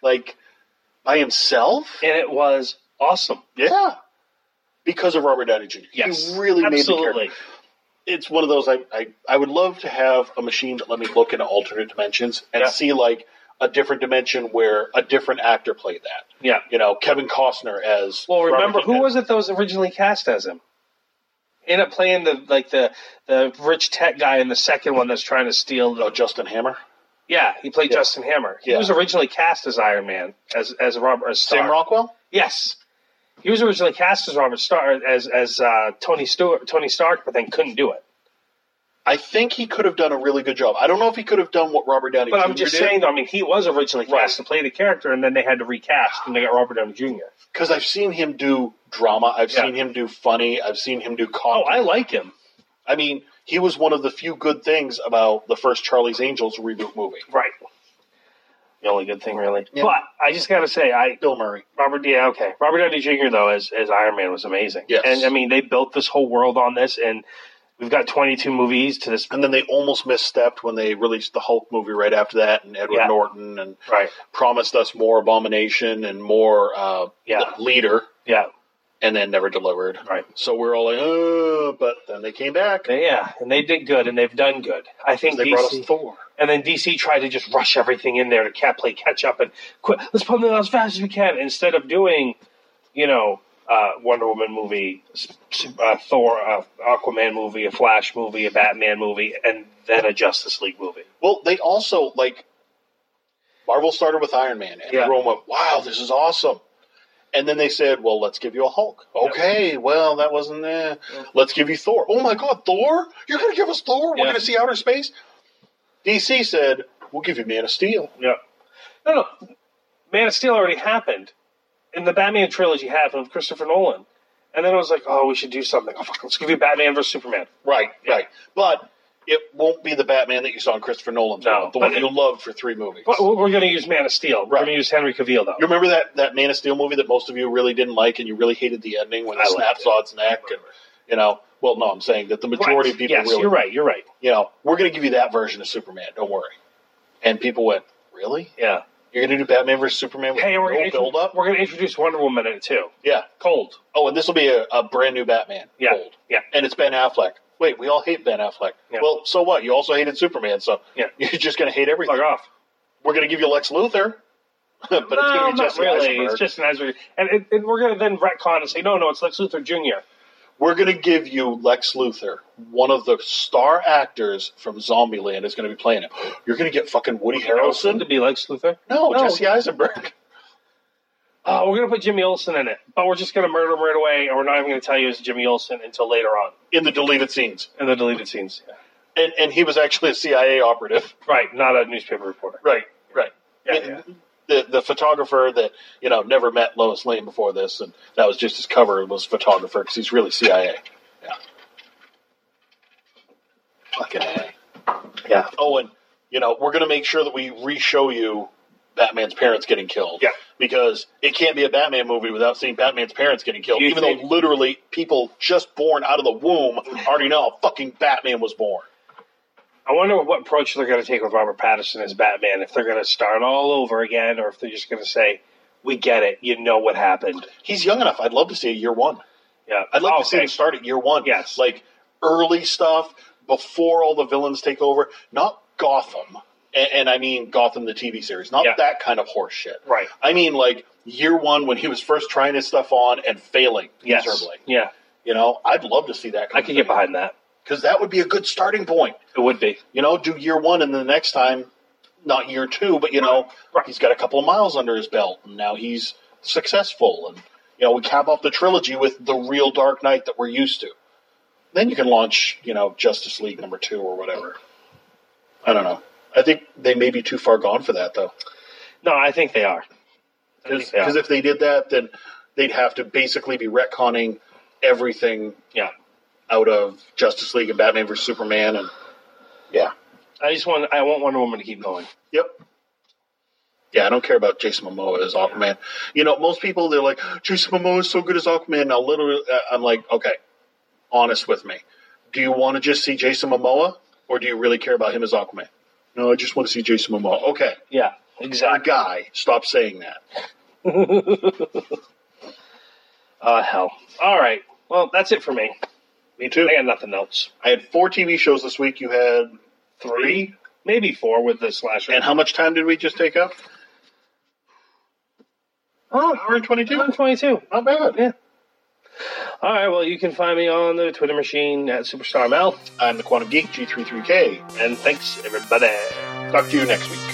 By himself? And it was awesome. Yeah. Because of Robert Downey Jr. Yes. He really made the absolutely. character. It's one of those, I would love to have a machine that let me look into alternate dimensions and see a different dimension where a different actor played that. Yeah. Kevin Costner as... Well, remember, who was it that was originally cast as him? Ended up playing the rich tech guy in the second one that's trying to steal... Justin Hammer? Yeah, he played Justin Hammer. He was originally cast as Iron Man, as Robert Stark. Sam Rockwell? Yes. He was originally cast as Robert Stark, as Tony Stark, but then couldn't do it. I think he could have done a really good job. I don't know if he could have done what Robert Downey Jr. did. But I'm just saying, though, he was originally cast to play the character, and then they had to recast, and they got Robert Downey Jr. Because I've seen him do drama. I've seen him do funny. I've seen him do comedy. Oh, I like him. I mean, he was one of the few good things about the first Charlie's Angels reboot movie. Right. The only good thing, really. Yeah. But I just got to say, Bill Murray. Robert Downey Jr., though, as Iron Man was amazing. Yes. And, they built this whole world on this, and we've got 22 movies to this. And then they almost misstepped when they released the Hulk movie right after that, and Edward Norton, and promised us more Abomination and more Leader. Yeah. And then never delivered. Right. So we're all like, oh, but then they came back. Yeah, and they did good, and they've done good. I think they brought us Thor. And then DC tried to just rush everything in there to play catch up and quit. Let's put them out as fast as we can instead of doing, Wonder Woman movie, Thor, Aquaman movie, a Flash movie, a Batman movie, and then a Justice League movie. Well, they also, like, Marvel started with Iron Man, and everyone went, wow, this is awesome. And then they said, well, let's give you a Hulk. Okay, well, that wasn't there. Let's give you Thor. Oh, my God, Thor? You're going to give us Thor? We're going to see outer space? DC said, we'll give you Man of Steel. Yeah. No. Man of Steel already happened. In the Batman trilogy happened with Christopher Nolan. And then it was like, oh, we should do something. Oh, fuck, let's give you Batman versus Superman. Right. But it won't be the Batman that you saw in Christopher Nolan's film, the one you loved for 3 movies. But we're going to use Man of Steel. We're going to use Henry Cavill, though. You remember that Man of Steel movie that most of you really didn't like and you really hated the ending when the snap saw its neck? And, you know, well, no, I'm saying that the majority of people really... Yes, you're right. You know, we're going to give you that version of Superman, don't worry. And people went, really? Yeah. You're going to do Batman versus Superman with no build-up? We're going to introduce Wonder Woman in it, too. Yeah. Cold. Oh, and this will be a brand new Batman. Yeah. Cold. Yeah. And it's Ben Affleck. Wait, we all hate Ben Affleck. Yeah. Well, so what? You also hated Superman, so you're just going to hate everything. Fuck off. We're going to give you Lex Luthor, but it's going to be Jesse Eisenberg. It's just an Eisenberg. And we're going to then retcon and say, no, it's Lex Luthor Jr. We're going to give you Lex Luthor. One of the star actors from Zombieland is going to be playing him. You're going to get fucking Woody Harrelson to be Lex Luthor? No, Jesse Eisenberg. We're going to put Jimmy Olsen in it, but we're just going to murder him right away, and we're not even going to tell you it's Jimmy Olsen until later on. In the deleted scenes. Yeah. And he was actually a CIA operative. Right, not a newspaper reporter. Right. Yeah. The photographer that, never met Lois Lane before this, and that was just his cover, was photographer, because he's really CIA. Yeah. Fucking A. Yeah. Oh, and, we're going to make sure that we re-show you Batman's parents getting killed. Yeah. Because it can't be a Batman movie without seeing Batman's parents getting killed, even though literally people just born out of the womb already know fucking Batman was born. I wonder what approach they're going to take with Robert Pattinson as Batman, if they're going to start all over again, or if they're just going to say, we get it, you know what happened. He's young enough. I'd love to see a year 1. Yeah. I'd love to see him start at year 1. Yes. Like, early stuff, before all the villains take over, not Gotham. And I mean Gotham, the TV series. Not that kind of horse shit. Right. I mean, like, year 1 when he was first trying his stuff on and failing miserably. Yeah. I'd love to see that. I could get behind that. Because that would be a good starting point. It would be. Do year 1 and the next time, not year 2, but, he's got a couple of miles under his belt and now he's successful. And, we cap off the trilogy with the real Dark Knight that we're used to. Then you can launch, Justice League number 2 or whatever. I don't know. I think they may be too far gone for that, though. No, I think they are. Because if they did that, then they'd have to basically be retconning everything out of Justice League and Batman vs. Superman. And I want Wonder Woman to keep going. Yep. Yeah, I don't care about Jason Momoa as Aquaman. Most people, they're like, Jason Momoa is so good as Aquaman. Now, literally, I'm like, okay, honest with me. Do you want to just see Jason Momoa, or do you really care about him as Aquaman? No, I just want to see Jason Momoa. Okay. Yeah, exactly. A guy. Stop saying that. Hell. All right. Well, that's it for me. Me too. I got nothing else. I had 4 TV shows this week. You had 3? Maybe 4 with the slasher. And how much time did we just take up? Oh, hour and 22. Hour and 22. Not bad. Yeah. All right, well, you can find me on the Twitter machine at Superstar Mel. I'm the Quantum Geek, G33K. And thanks, everybody. Talk to you next week.